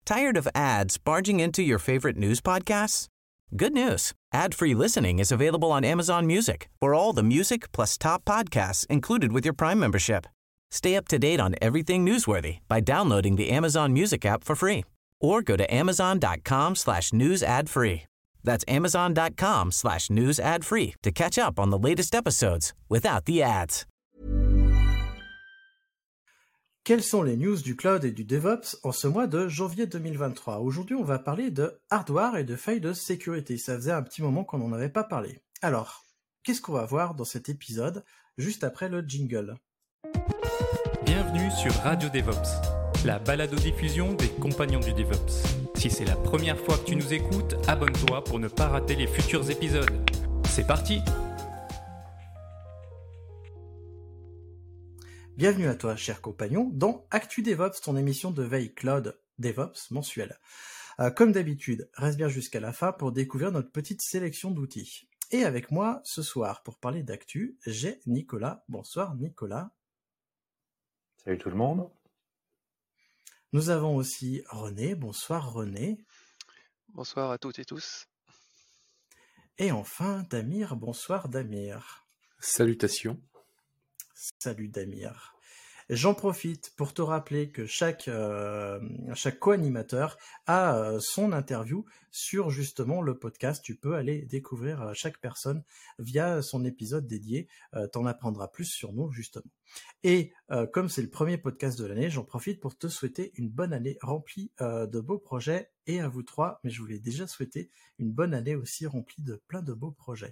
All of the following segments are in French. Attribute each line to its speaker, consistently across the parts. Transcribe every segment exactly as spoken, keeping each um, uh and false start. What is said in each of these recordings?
Speaker 1: Tired of ads barging into your favorite news podcasts? Good news. Ad-free listening is available on Amazon Music for all the music plus top podcasts included with your Prime membership. Stay up to date on everything newsworthy by downloading the Amazon Music app for free or go to amazon.com slash news ad free. That's amazon.com slash news ad free to catch up on the latest episodes without the ads.
Speaker 2: Quelles sont les news du cloud et du DevOps en ce mois de janvier deux mille vingt-trois? Aujourd'hui, on va parler de hardware et de failles de sécurité. Ça faisait un petit moment qu'on n'en avait pas parlé. Alors, qu'est-ce qu'on va voir dans cet épisode juste après le jingle?
Speaker 3: Bienvenue sur Radio DevOps, la balado-diffusion des compagnons du DevOps. Si c'est la première fois que tu nous écoutes, abonne-toi pour ne pas rater les futurs épisodes. C'est parti!
Speaker 2: Bienvenue à toi, cher compagnon, dans Actu DevOps, ton émission de veille cloud DevOps mensuelle. Euh, comme d'habitude, reste bien jusqu'à la fin pour découvrir notre petite sélection d'outils. Et avec moi, ce soir, pour parler d'actu, j'ai Nicolas. Bonsoir Nicolas.
Speaker 4: Salut tout le monde.
Speaker 2: Nous avons aussi René. Bonsoir René.
Speaker 5: Bonsoir à toutes et tous.
Speaker 2: Et enfin Damir. Bonsoir Damir.
Speaker 6: Salutations.
Speaker 2: Salut Damir. J'en profite pour te rappeler que chaque, euh, chaque co-animateur a euh, son interview sur justement le podcast. Tu peux aller découvrir euh, chaque personne via son épisode dédié. Euh, t'en apprendras plus sur nous justement. Et euh, comme c'est le premier podcast de l'année, j'en profite pour te souhaiter une bonne année remplie euh, de beaux projets. Et à vous trois, mais je voulais déjà souhaiter une bonne année aussi remplie de plein de beaux projets.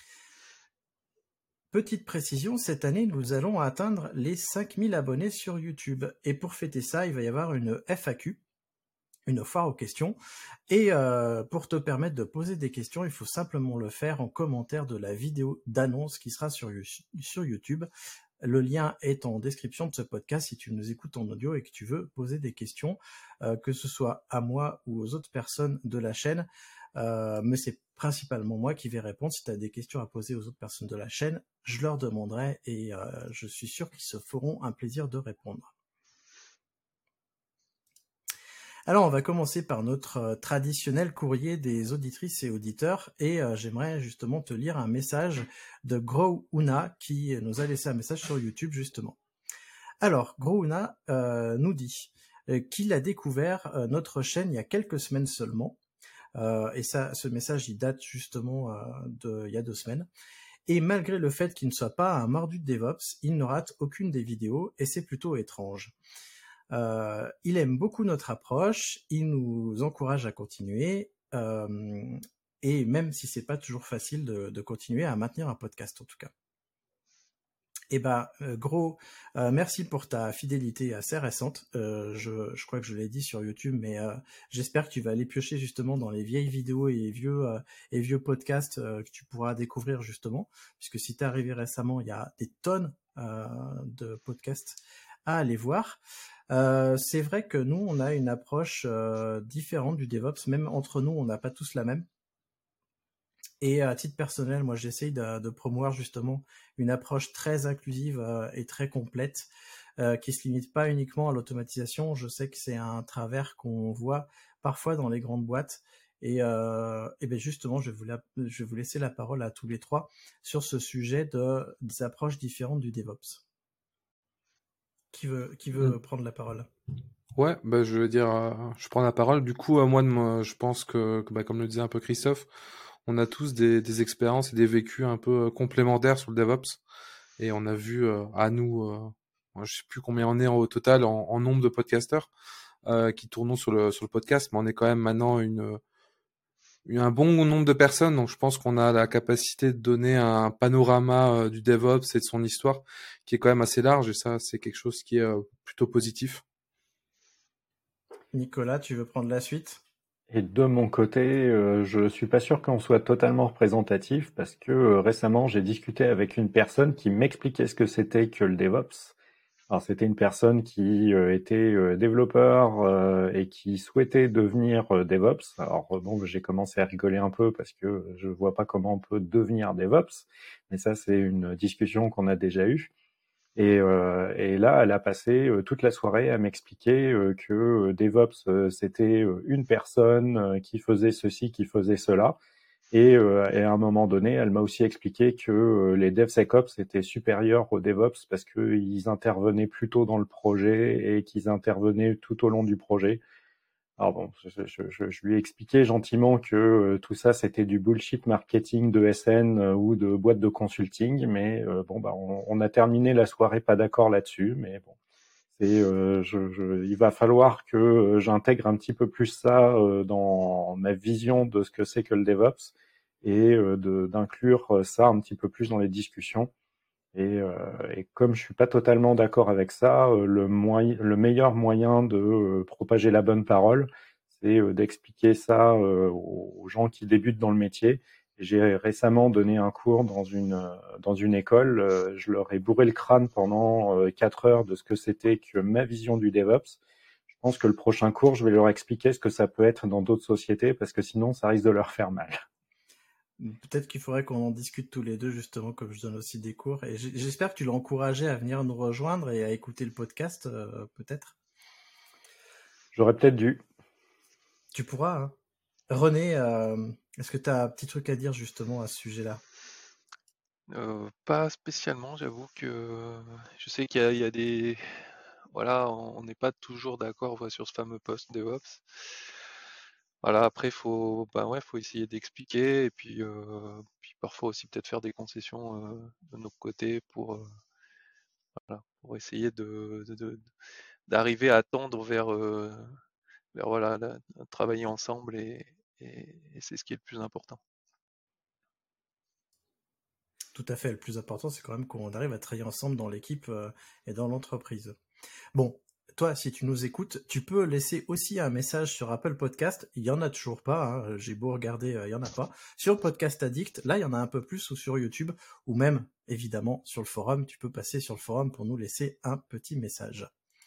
Speaker 2: Petite précision, cette année, nous allons atteindre les cinq mille abonnés sur YouTube. Et pour fêter ça, il va y avoir une F A Q, une foire aux questions. Et euh, pour te permettre de poser des questions, il faut simplement le faire en commentaire de la vidéo d'annonce qui sera sur, sur YouTube. Le lien est en description de ce podcast si tu nous écoutes en audio et que tu veux poser des questions, euh, que ce soit à moi ou aux autres personnes de la chaîne. Euh, mais c'est principalement moi qui vais répondre. Si tu as des questions à poser aux autres personnes de la chaîne, je leur demanderai et euh, je suis sûr qu'ils se feront un plaisir de répondre. Alors on va commencer par notre euh, traditionnel courrier des auditrices et auditeurs et euh, j'aimerais justement te lire un message de Grouna qui nous a laissé un message sur YouTube justement. Alors Grouna euh, nous dit euh, qu'il a découvert euh, notre chaîne il y a quelques semaines seulement. Euh, et ça, ce message, il date justement euh, de il y a deux semaines. Et malgré le fait qu'il ne soit pas un mordu de DevOps, il ne rate aucune des vidéos et c'est plutôt étrange. Euh, il aime beaucoup notre approche, il nous encourage à continuer euh, et même si c'est pas toujours facile de, de continuer à maintenir un podcast en tout cas. Eh ben, euh, gros, euh, merci pour ta fidélité assez récente. Euh, je, je crois que je l'ai dit sur YouTube, mais euh, j'espère que tu vas aller piocher justement dans les vieilles vidéos et vieux euh, et vieux podcasts euh, que tu pourras découvrir justement, puisque si t'es arrivé récemment, il y a des tonnes euh, de podcasts à aller voir. Euh, c'est vrai que nous, on a une approche euh, différente du DevOps, même entre nous, on n'a pas tous la même. Et à titre personnel, moi, j'essaye de, de promouvoir justement une approche très inclusive euh, et très complète, euh, qui se limite pas uniquement à l'automatisation. Je sais que c'est un travers qu'on voit parfois dans les grandes boîtes. Et, euh, et bien justement, je vais, vous la, je vais vous laisser la parole à tous les trois sur ce sujet de, des approches différentes du DevOps. Qui veut, qui veut mmh. prendre la parole ?
Speaker 6: Ouais, bah, je veux dire, euh, je prends la parole. Du coup, euh, moi, de moi, je pense que, que bah, comme le disait un peu Christophe, on a tous des, des expériences et des vécus un peu euh, complémentaires sur le DevOps. Et on a vu euh, à nous, euh, je sais plus combien on est au total en, en nombre de podcasteurs euh, qui tournons sur le, sur le podcast, mais on est quand même maintenant une, une, un bon nombre de personnes. Donc je pense qu'on a la capacité de donner un panorama euh, du DevOps et de son histoire qui est quand même assez large. Et ça, c'est quelque chose qui est euh, plutôt positif.
Speaker 2: Nicolas, tu veux prendre la suite ?
Speaker 4: Et de mon côté, euh, je suis pas sûr qu'on soit totalement représentatif parce que euh, récemment, j'ai discuté avec une personne qui m'expliquait ce que c'était que le DevOps. Alors, c'était une personne qui euh, était euh, développeur euh, et qui souhaitait devenir euh, DevOps. Alors, bon, j'ai commencé à rigoler un peu parce que je vois pas comment on peut devenir DevOps, mais ça, c'est une discussion qu'on a déjà eue. Et, euh, et là, elle a passé euh, toute la soirée à m'expliquer euh, que euh, DevOps, euh, c'était euh, une personne euh, qui faisait ceci, qui faisait cela. Et, euh, et à un moment donné, elle m'a aussi expliqué que euh, les DevSecOps étaient supérieurs aux DevOps parce qu'ils intervenaient plus tôt dans le projet et qu'ils intervenaient tout au long du projet. Alors bon, je, je, je, je lui ai expliqué gentiment que euh, tout ça, c'était du bullshit marketing de S N euh, ou de boîte de consulting, mais euh, bon, bah, on, on a terminé la soirée pas d'accord là-dessus, mais bon, c'est, euh, je, je, il va falloir que euh, j'intègre un petit peu plus ça euh, dans ma vision de ce que c'est que le DevOps et euh, de, d'inclure ça un petit peu plus dans les discussions. Et, euh, et comme je suis pas totalement d'accord avec ça, euh, le, moyen, le meilleur moyen de euh, propager la bonne parole, c'est euh, d'expliquer ça euh, aux gens qui débutent dans le métier. J'ai récemment donné un cours dans une euh, dans une école. Euh, je leur ai bourré le crâne pendant euh, quatre heures de ce que c'était que ma vision du DevOps. Je pense que le prochain cours, je vais leur expliquer ce que ça peut être dans d'autres sociétés, parce que sinon, ça risque de leur faire mal.
Speaker 2: Peut-être qu'il faudrait qu'on en discute tous les deux, justement, comme je donne aussi des cours. Et j'espère que tu l'as encouragé à venir nous rejoindre et à écouter le podcast, euh, peut-être.
Speaker 4: J'aurais peut-être dû.
Speaker 2: Tu pourras, hein. René, euh, est-ce que tu as un petit truc à dire, justement, à ce sujet-là?
Speaker 5: Euh, pas spécialement, j'avoue que je sais qu'il y a, il y a des... Voilà, on n'est pas toujours d'accord voilà, sur ce fameux poste DevOps. Voilà, après, faut, bah ouais, faut essayer d'expliquer et puis, euh, puis parfois aussi peut-être faire des concessions euh, de notre côté pour, euh, voilà, pour essayer de, de- de- d'arriver à tendre vers, euh, vers voilà, la- travailler ensemble et, et- et c'est ce qui est le plus important.
Speaker 2: Tout à fait. Le plus important, c'est quand même qu'on arrive à travailler ensemble dans l'équipe euh, et dans l'entreprise. Bon, toi, si tu nous écoutes, tu peux laisser aussi un message sur Apple Podcast. Il y en a toujours pas, hein. J'ai beau regarder, euh, il y en a pas. Sur Podcast Addict, là, il y en a un peu plus, ou sur YouTube, ou même, évidemment, sur le forum. Tu peux passer sur le forum pour nous laisser un petit message.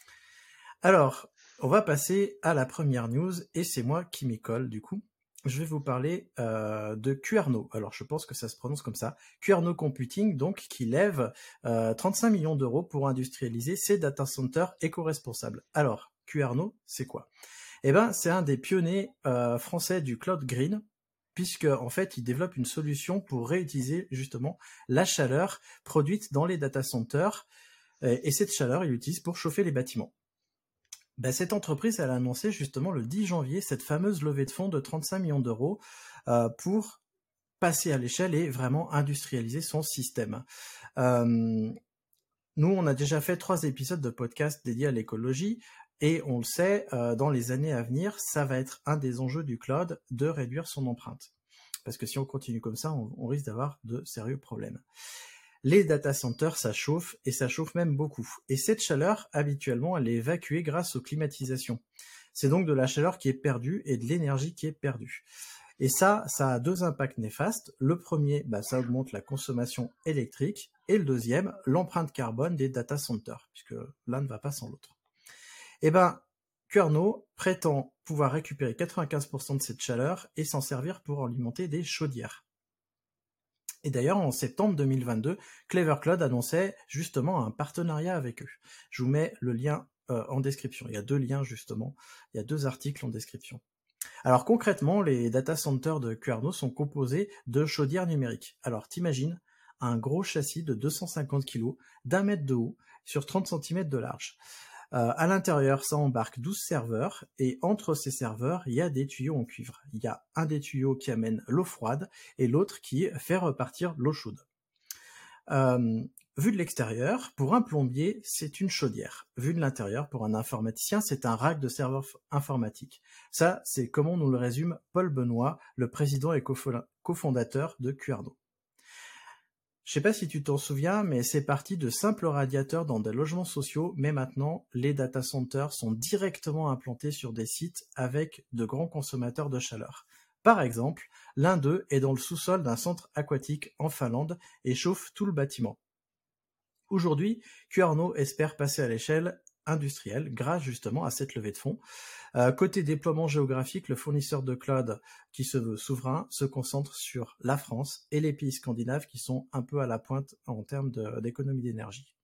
Speaker 2: Alors, on va passer à la première news, et c'est moi qui m'y colle, du coup. Je vais vous parler euh, de Kuerno. Alors, je pense que ça se prononce comme ça. Kuerno Computing, donc, qui lève euh, trente-cinq millions d'euros pour industrialiser ses data centers éco-responsables. Alors, Kuerno, c'est quoi? Eh ben, c'est un des pionniers euh, français du cloud green, puisque en fait, il développe une solution pour réutiliser justement la chaleur produite dans les data centers, et cette chaleur, il l'utilise pour chauffer les bâtiments. Ben, cette entreprise, elle a annoncé justement le dix janvier cette fameuse levée de fonds de trente-cinq millions d'euros euh, pour passer à l'échelle et vraiment industrialiser son système. Euh, nous, on a déjà fait trois épisodes de podcast dédiés à l'écologie et on le sait, euh, dans les années à venir, ça va être un des enjeux du cloud de réduire son empreinte. Parce que si on continue comme ça, on, on risque d'avoir de sérieux problèmes. Les data centers, ça chauffe, et ça chauffe même beaucoup. Et cette chaleur, habituellement, elle est évacuée grâce aux climatisations. C'est donc de la chaleur qui est perdue et de l'énergie qui est perdue. Et ça, ça a deux impacts néfastes. Le premier, bah, ça augmente la consommation électrique. Et le deuxième, l'empreinte carbone des data centers, puisque l'un ne va pas sans l'autre. Eh ben, Kuerno prétend pouvoir récupérer quatre-vingt-quinze pour cent de cette chaleur et s'en servir pour alimenter des chaudières. Et d'ailleurs, en septembre deux mille vingt-deux, Clever Cloud annonçait justement un partenariat avec eux. Je vous mets le lien euh, en description. Il y a deux liens justement, il y a deux articles en description. Alors concrètement, les data centers de Kuerno sont composés de chaudières numériques. Alors t'imagines un gros châssis de deux cent cinquante kilos, d'un mètre de haut, sur trente centimètres de large. Euh, à l'intérieur, ça embarque douze serveurs, et entre ces serveurs, il y a des tuyaux en cuivre. Il y a un des tuyaux qui amène l'eau froide, et l'autre qui fait repartir l'eau chaude. Euh, vu de l'extérieur, pour un plombier, c'est une chaudière. Vu de l'intérieur, pour un informaticien, c'est un rack de serveurs informatiques. Ça, c'est comment nous le résume Paul Benoît, le président et cofondateur de Kuerno. Je sais pas si tu t'en souviens, mais c'est parti de simples radiateurs dans des logements sociaux, mais maintenant, les data centers sont directement implantés sur des sites avec de grands consommateurs de chaleur. Par exemple, l'un d'eux est dans le sous-sol d'un centre aquatique en Finlande et chauffe tout le bâtiment. Aujourd'hui, Kuerno espère passer à l'échelle industrielle grâce justement à cette levée de fonds. Euh, côté déploiement géographique, le fournisseur de cloud qui se veut souverain se concentre sur la France et les pays scandinaves qui sont un peu à la pointe en termes de, d'économie d'énergie.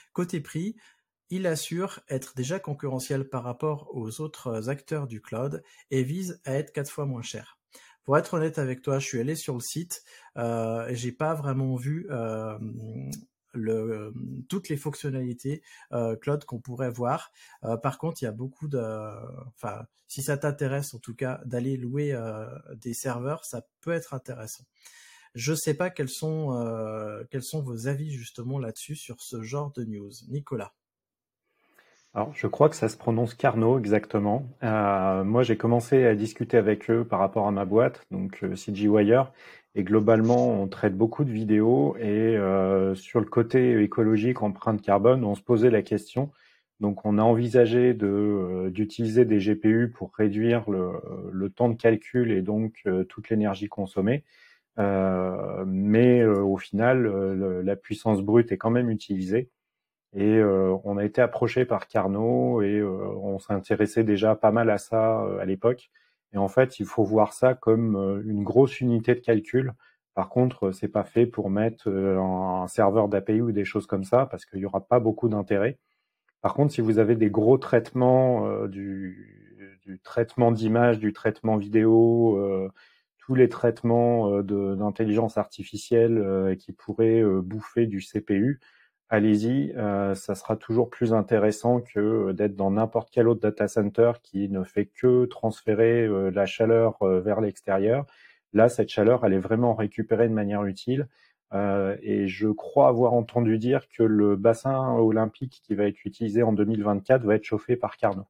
Speaker 2: Côté prix, il assure être déjà concurrentiel par rapport aux autres acteurs du cloud et vise à être quatre fois moins cher. Pour être honnête avec toi, je suis allé sur le site euh, et j'ai pas vraiment vu euh, le, toutes les fonctionnalités euh, cloud qu'on pourrait voir. Euh, par contre, il y a beaucoup de, enfin, si ça t'intéresse en tout cas d'aller louer euh, des serveurs, ça peut être intéressant. Je sais pas quels sont euh, quels sont vos avis justement là-dessus sur ce genre de news, Nicolas.
Speaker 4: Alors, je crois que ça se prononce Carnot exactement. Euh, moi, j'ai commencé à discuter avec eux par rapport à ma boîte, donc euh, C G Wire, et globalement, on traite beaucoup de vidéos et euh, sur le côté écologique, empreinte carbone, on se posait la question. Donc, on a envisagé de euh, d'utiliser des G P U pour réduire le, le temps de calcul et donc euh, toute l'énergie consommée. Euh, mais euh, au final, euh, le, la puissance brute est quand même utilisée. Et euh, on a été approché par Carnot et euh, on s'intéressait déjà pas mal à ça euh, à l'époque. Et en fait, il faut voir ça comme euh, une grosse unité de calcul. Par contre, c'est pas fait pour mettre euh, un serveur d'A P I ou des choses comme ça parce qu'il y aura pas beaucoup d'intérêt. Par contre, si vous avez des gros traitements, euh, du, du traitement d'image, du traitement vidéo, euh, tous les traitements euh, de, d'intelligence artificielle euh, qui pourraient euh, bouffer du C P U, allez-y, euh, ça sera toujours plus intéressant que d'être dans n'importe quel autre data center qui ne fait que transférer euh, la chaleur euh, vers l'extérieur. Là, cette chaleur, elle est vraiment récupérée de manière utile. Euh, et je crois avoir entendu dire que le bassin olympique qui va être utilisé en deux mille vingt-quatre va être chauffé par Carnot,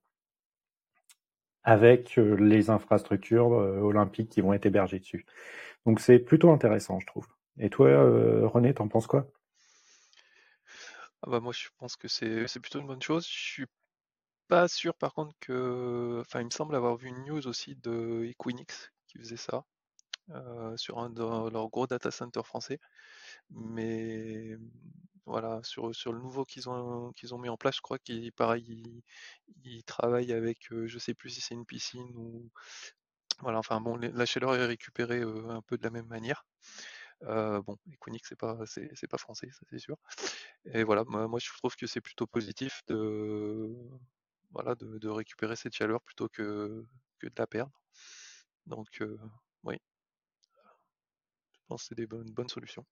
Speaker 4: avec euh, les infrastructures euh, olympiques qui vont être hébergées dessus. Donc c'est plutôt intéressant, je trouve. Et toi, euh, René, t'en penses quoi?
Speaker 5: Ah bah moi je pense que c'est c'est plutôt une bonne chose. Je suis pas sûr par contre que, enfin il me semble avoir vu une news aussi de Equinix qui faisait ça euh, sur un de leurs gros data centers français. Mais voilà, sur, sur le nouveau qu'ils ont qu'ils ont mis en place, je crois qu'ils pareil ils, ils travaillent avec, euh, je sais plus si c'est une piscine ou voilà, enfin bon, les- la chaleur est récupérée euh, un peu de la même manière. Euh, bon, Equinix c'est pas c'est c'est pas français, ça c'est sûr. Et voilà, moi, moi, je trouve que c'est plutôt positif de voilà de, de récupérer cette chaleur plutôt que que de la perdre. Donc euh, oui, je pense que c'est des bonnes bonnes solutions.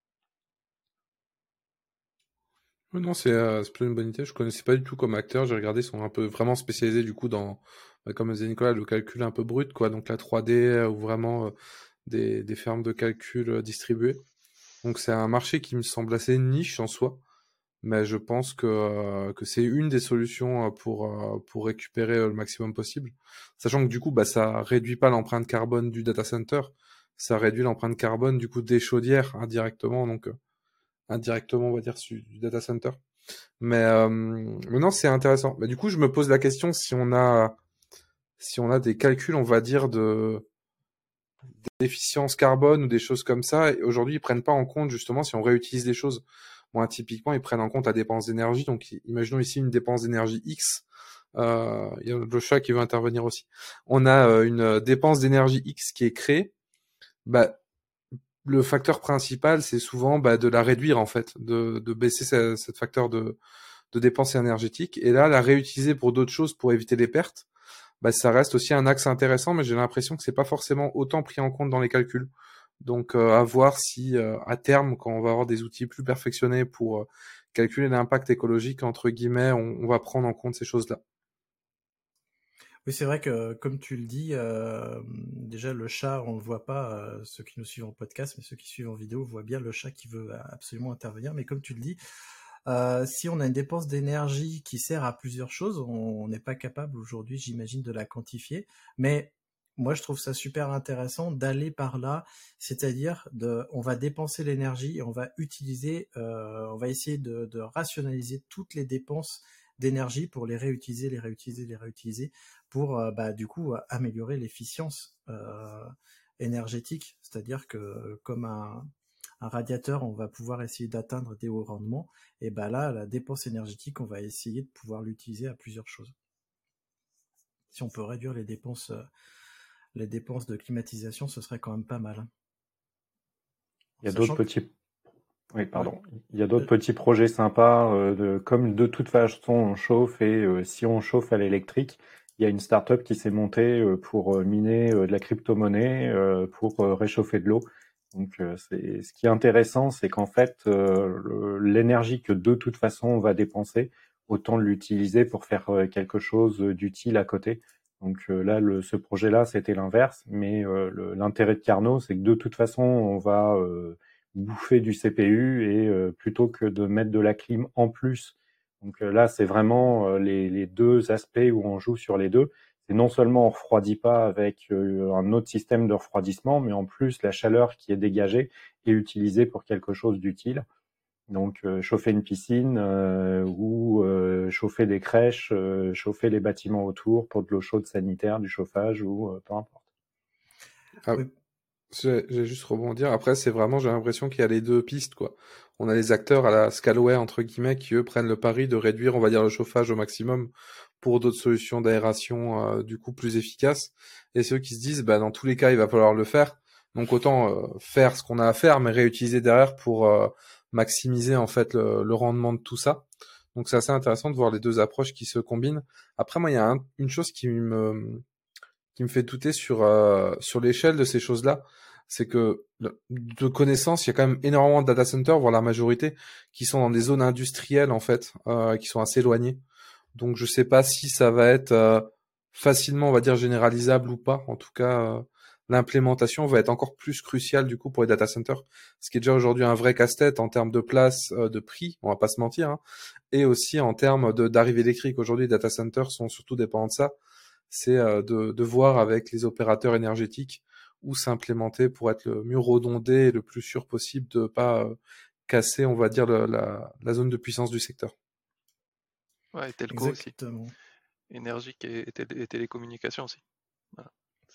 Speaker 6: Ouais, non, c'est euh, c'est plutôt une bonne idée. Je connaissais pas du tout comme acteur. J'ai regardé, ils sont un peu vraiment spécialisés du coup dans, bah, comme disait Nicolas, le calcul un peu brut, quoi. Donc la trois D euh, ou vraiment euh, des, des fermes de calcul euh, distribuées. Donc c'est un marché qui me semble assez niche en soi, mais je pense que euh, que c'est une des solutions euh, pour euh, pour récupérer euh, le maximum possible. Sachant que du coup, bah ça réduit pas l'empreinte carbone du data center, ça réduit l'empreinte carbone du coup des chaudières indirectement, donc euh, indirectement on va dire su- du data center. Mais, euh, mais non, c'est intéressant. Bah, du coup, je me pose la question si on a, si on a des calculs, on va dire, de d'efficience carbone ou des choses comme ça. Et aujourd'hui, ils prennent pas en compte justement si on réutilise des choses. Bon, typiquement, ils prennent en compte la dépense d'énergie. Donc, imaginons ici une dépense d'énergie X. Euh, il y a le chat qui veut intervenir aussi. On a euh, une dépense d'énergie X qui est créée. Bah, le facteur principal, c'est souvent bah, de la réduire en fait, de, de baisser ce, cette facteur de de dépenses énergétiques. Et là, la réutiliser pour d'autres choses pour éviter les pertes, bah, ça reste aussi un axe intéressant, mais j'ai l'impression que c'est pas forcément autant pris en compte dans les calculs. Donc, euh, à voir si, euh, à terme, quand on va avoir des outils plus perfectionnés pour euh, calculer l'impact écologique, entre guillemets, on, on va prendre en compte ces choses-là.
Speaker 2: Oui, c'est vrai que, comme tu le dis, euh, déjà le chat, on le voit pas, euh, ceux qui nous suivent en podcast, mais ceux qui suivent en vidéo voient bien le chat qui veut absolument intervenir. Mais comme tu le dis, euh, si on a une dépense d'énergie qui sert à plusieurs choses, on n'est pas capable aujourd'hui, j'imagine, de la quantifier. Mais moi, je trouve ça super intéressant d'aller par là, c'est-à-dire de, on va dépenser l'énergie et on va utiliser, euh, on va essayer de, de rationaliser toutes les dépenses d'énergie pour les réutiliser, les réutiliser, les réutiliser, pour euh, bah, du coup améliorer l'efficience euh, énergétique. C'est-à-dire que comme un, un radiateur, on va pouvoir essayer d'atteindre des hauts rendements, et bah là, la dépense énergétique, on va essayer de pouvoir l'utiliser à plusieurs choses. Si on peut réduire les dépenses, euh, les dépenses de climatisation, ce serait quand même pas mal. Hein.
Speaker 4: Il y a d'autres
Speaker 2: Sachant que
Speaker 4: petits Oui,
Speaker 2: Ouais.
Speaker 4: pardon. Il y a d'autres
Speaker 2: Euh,
Speaker 4: petits projets sympas, euh, de, comme de toute façon on chauffe et euh, si on chauffe à l'électrique, il y a une start-up qui s'est montée euh, pour euh, miner euh, de la crypto-monnaie euh, pour euh, réchauffer de l'eau. Donc, euh, c'est, ce qui est intéressant, c'est qu'en fait, euh, le- l'énergie que de toute façon on va dépenser, autant l'utiliser pour faire euh, quelque chose d'utile à côté. Donc euh, là, le, ce projet-là, c'était l'inverse, mais euh, le- l'intérêt de Carnot, c'est que de toute façon, on va euh, bouffer du C P U et euh, plutôt que de mettre de la clim en plus. Donc euh, là, c'est vraiment euh, les, les deux aspects où on joue sur les deux. C'est non seulement on refroidit pas avec euh, un autre système de refroidissement, mais en plus la chaleur qui est dégagée est utilisée pour quelque chose d'utile. Donc euh, chauffer une piscine euh, ou euh, chauffer des crèches, euh, chauffer les bâtiments autour pour de l'eau chaude sanitaire, du chauffage ou euh, peu importe.
Speaker 6: Ah,
Speaker 2: oui.
Speaker 6: j'ai j'ai juste rebondir. Après, c'est vraiment, j'ai l'impression qu'il y a les deux pistes, quoi. On a les acteurs à la Scalway, entre guillemets, qui eux prennent le pari de réduire, on va dire, le chauffage au maximum pour d'autres solutions d'aération, euh, du coup, plus efficaces. Et ceux qui se disent, bah, dans tous les cas, il va falloir le faire. Donc, autant euh, faire ce qu'on a à faire, mais réutiliser derrière pour euh, maximiser, en fait, le, le rendement de tout ça. Donc, c'est assez intéressant de voir les deux approches qui se combinent. Après, moi, il y a un- une chose qui me qui me fait douter sur euh, sur l'échelle de ces choses-là, c'est que de connaissance, il y a quand même énormément de data centers, voire la majorité, qui sont dans des zones industrielles en fait, euh, qui sont assez éloignées. Donc je sais pas si ça va être euh, facilement, on va dire, généralisable ou pas. En tout cas, euh, l'implémentation va être encore plus cruciale du coup pour les data centers, ce qui est déjà aujourd'hui un vrai casse-tête en termes de place, euh, de prix, on va pas se mentir, hein, et aussi en termes de d'arrivée électrique. Aujourd'hui, les data centers sont surtout dépendants de ça. C'est euh, de, de voir avec les opérateurs énergétiques où s'implémenter pour être le mieux redondé et le plus sûr possible de pas euh, casser, on va dire, le- la, la zone de puissance du secteur.
Speaker 5: Ouais, et telco aussi.
Speaker 2: Exactement.
Speaker 5: Énergique et, et télé- et télécommunications aussi. Voilà.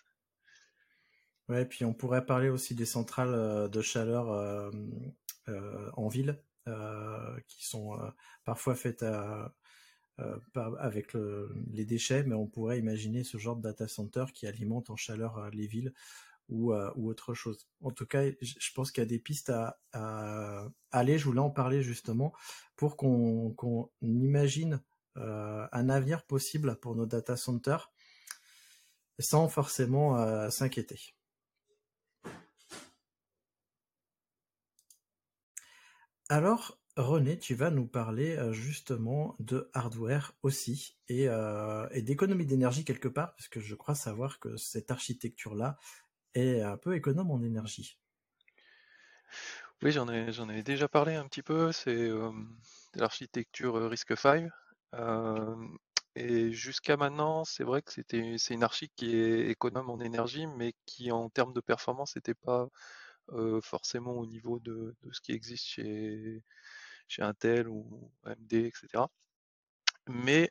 Speaker 2: Ouais, puis on pourrait parler aussi des centrales euh, de chaleur euh, euh, en ville, euh, qui sont euh, parfois faites à, euh, par- avec le- les déchets, mais on pourrait imaginer ce genre de data center qui alimente en chaleur euh, les villes ou, euh, ou autre chose. En tout cas, je je pense qu'il y a des pistes à, à aller. Je voulais en parler justement pour qu'on qu'on imagine euh, un avenir possible pour nos data centers sans forcément euh, s'inquiéter. Alors, René, tu vas nous parler euh, justement de hardware aussi et, euh, et d'économie d'énergie quelque part, parce que je crois savoir que cette architecture-là est un peu économe en énergie.
Speaker 5: Oui, j'en ai, j'en ai déjà parlé un petit peu. C'est euh, de l'architecture euh, RISC-V. Euh, et jusqu'à maintenant, c'est vrai que c'était, c'est une archi qui est économe en énergie, mais qui en termes de performance n'était pas euh, forcément au niveau de, de ce qui existe chez, chez Intel ou A M D, et cetera. Mais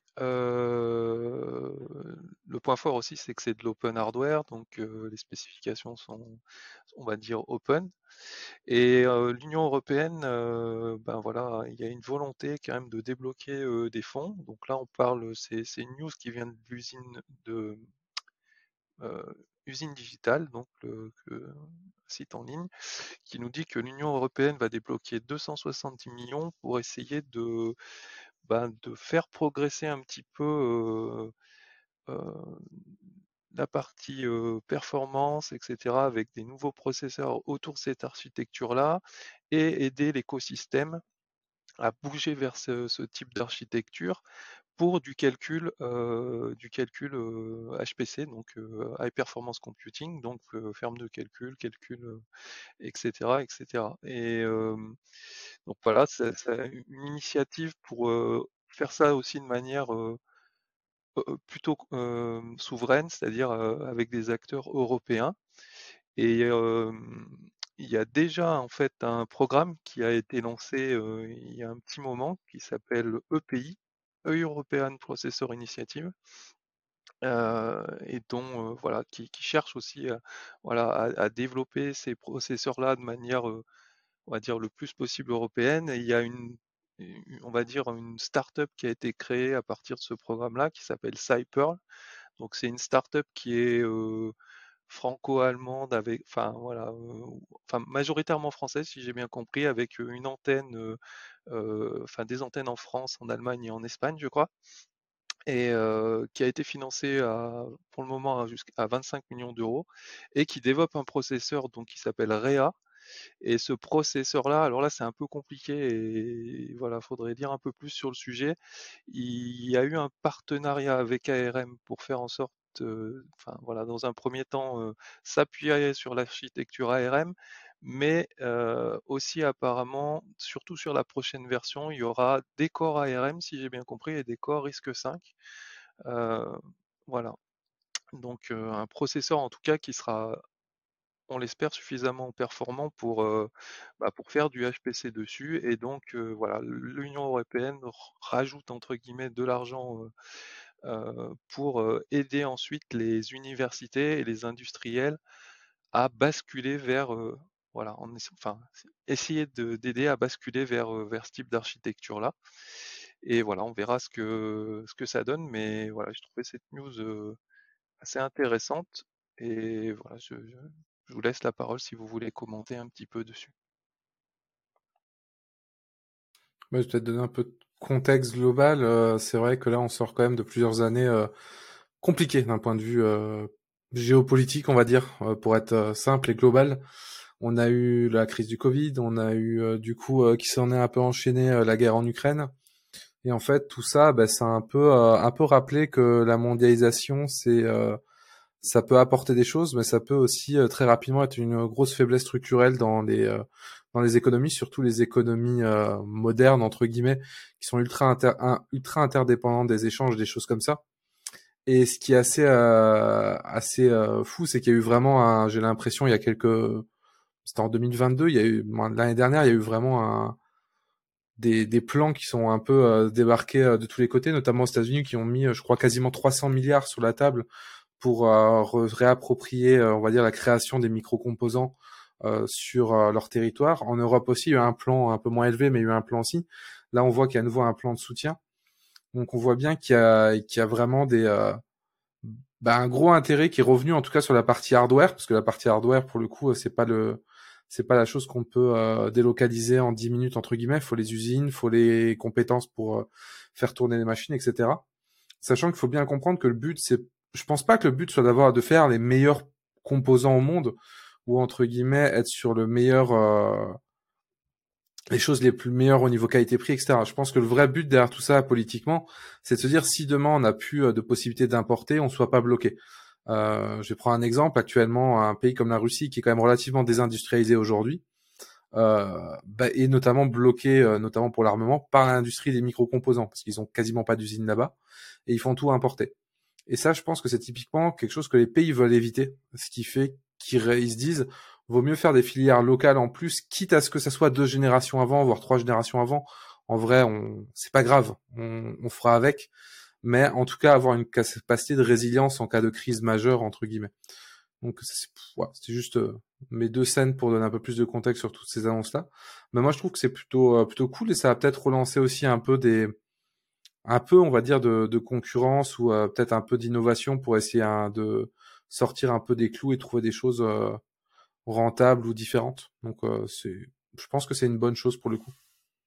Speaker 5: euh, le point fort aussi, c'est que c'est de l'open hardware, donc euh, les spécifications sont, on va dire, open. Et euh, l'Union européenne, euh, ben voilà, il y a une volonté quand même de débloquer euh, des fonds. Donc là, on parle, c'est c'est une news qui vient de l'usine de euh, usine digitale, donc le, que- site en ligne, qui nous dit que l'Union européenne va débloquer deux cent soixante-dix millions pour essayer de, ben, de faire progresser un petit peu euh, euh, la partie euh, performance, et cetera, avec des nouveaux processeurs autour de cette architecture-là, et aider l'écosystème à bouger vers ce, ce type d'architecture pour du calcul, euh, du calcul euh, H P C, donc euh, High Performance Computing, donc euh, ferme de calcul, calcul, euh, et cetera, et cetera. Et euh, donc voilà, c'est c'est une initiative pour euh, faire ça aussi de manière euh, euh, plutôt euh, souveraine, c'est-à-dire euh, avec des acteurs européens. Et euh, il y a déjà en fait un programme qui a été lancé euh, il y a un petit moment qui s'appelle E P I, European Processor Initiative, euh, et dont euh, voilà qui, qui cherche aussi à, voilà à, à développer ces processeurs-là de manière euh, on va dire le plus possible européenne. Et il y a une une- on va dire une start-up qui a été créée à partir de ce programme-là qui s'appelle Cyperl. Donc c'est une start-up qui est euh, franco-allemande avec, enfin voilà, euh, enfin majoritairement française si j'ai bien compris, avec euh, une antenne, euh, euh, enfin des antennes en France, en Allemagne et en Espagne, je crois, et euh, qui a été financée à, pour le moment à jusqu'à vingt-cinq millions d'euros, et qui développe un processeur donc qui s'appelle Rhea. Et ce processeur-là, alors là, c'est un peu compliqué et voilà, faudrait dire un peu plus sur le sujet. Il y a eu un partenariat avec A R M pour faire en sorte, euh, enfin voilà, dans un premier temps, euh, s'appuyer sur l'architecture A R M, mais euh, aussi apparemment, surtout sur la prochaine version, il y aura des corps A R M, si j'ai bien compris, et des corps RISC cinq. Euh, voilà. Donc euh, un processeur en tout cas qui sera, on l'espère, suffisamment performant pour, euh, bah, pour faire du H P C dessus. Et donc, euh, voilà, l'Union européenne rajoute, entre guillemets, de l'argent euh, euh, pour euh, aider ensuite les universités et les industriels à basculer vers, euh, voilà, en, enfin, essayer de, d'aider à basculer vers, euh, vers ce type d'architecture-là. Et voilà, on verra ce que, ce que ça donne. Mais voilà, je trouvais cette news euh, assez intéressante. Et voilà, je, je, je vous laisse la parole si vous voulez commenter un petit peu dessus.
Speaker 6: Ouais, je vais peut-être donner un peu de contexte global. Euh, c'est vrai que là, on sort quand même de plusieurs années euh, compliquées d'un point de vue euh, géopolitique, on va dire, euh, pour être euh, simple et global. On a eu la crise du Covid, on a eu euh, du coup euh, qui s'en est un peu enchaîné euh, la guerre en Ukraine. Et en fait, tout ça, bah, ça a un peu, euh, un peu rappelé que la mondialisation, c'est, euh, ça peut apporter des choses, mais ça peut aussi euh, très rapidement être une grosse faiblesse structurelle dans les, euh, dans les économies, surtout les économies euh, modernes entre guillemets, qui sont ultra inter, un, ultra interdépendantes des échanges, des choses comme ça. Et ce qui est assez, euh, assez euh, fou, c'est qu'il y a eu vraiment, un, j'ai l'impression, il y a quelques, c'était en deux mille vingt-deux, il y a eu l'année dernière, il y a eu vraiment un Des, des plans qui sont un peu euh, débarqués euh, de tous les côtés, notamment aux États-Unis, qui ont mis, euh, je crois, quasiment trois cents milliards sur la table pour euh, réapproprier, euh, on va dire, la création des micro-composants euh, sur euh, leur territoire. En Europe aussi, il y a eu un plan un peu moins élevé, mais il y a eu un plan aussi. Là, on voit qu'il y a à nouveau un plan de soutien. Donc, on voit bien qu'il y a, qu'il y a vraiment des, euh, bah, un gros intérêt qui est revenu, en tout cas, sur la partie hardware, parce que la partie hardware, pour le coup, c'est pas le, c'est pas la chose qu'on peut euh, délocaliser en dix minutes, entre guillemets. Il faut les usines, il faut les compétences pour euh, faire tourner les machines, et cetera. Sachant qu'il faut bien comprendre que le but, c'est, je pense pas que le but soit d'avoir, de faire les meilleurs composants au monde, ou entre guillemets, être sur le meilleur, euh, les choses les plus meilleures au niveau qualité-prix, et cetera. Je pense que le vrai but derrière tout ça, politiquement, c'est de se dire si demain on n'a plus euh, de possibilité d'importer, on ne soit pas bloqué. Euh, je vais prendre un exemple. Actuellement, un pays comme la Russie, qui est quand même relativement désindustrialisé aujourd'hui, euh, bah, est notamment bloqué, euh, notamment pour l'armement, par l'industrie des micro-composants, parce qu'ils ont quasiment pas d'usine là-bas, et ils font tout importer. Et ça, je pense que c'est typiquement quelque chose que les pays veulent éviter, ce qui fait qu'ils se disent, vaut mieux faire des filières locales en plus, quitte à ce que ça soit deux générations avant, voire trois générations avant. En vrai, on, c'est pas grave, on, on fera avec, mais en tout cas avoir une capacité de résilience en cas de crise majeure, entre guillemets. Donc c'est, ouais, c'était juste euh, mes deux scènes pour donner un peu plus de contexte sur toutes ces annonces-là. Mais moi, je trouve que c'est plutôt euh, plutôt cool, et ça va peut-être relancer aussi un peu des un peu, on va dire, de, de concurrence, ou euh, peut-être un peu d'innovation pour essayer hein, de sortir un peu des clous et trouver des choses euh, rentables ou différentes. Donc, euh, c'est, je pense que c'est une bonne chose pour le coup.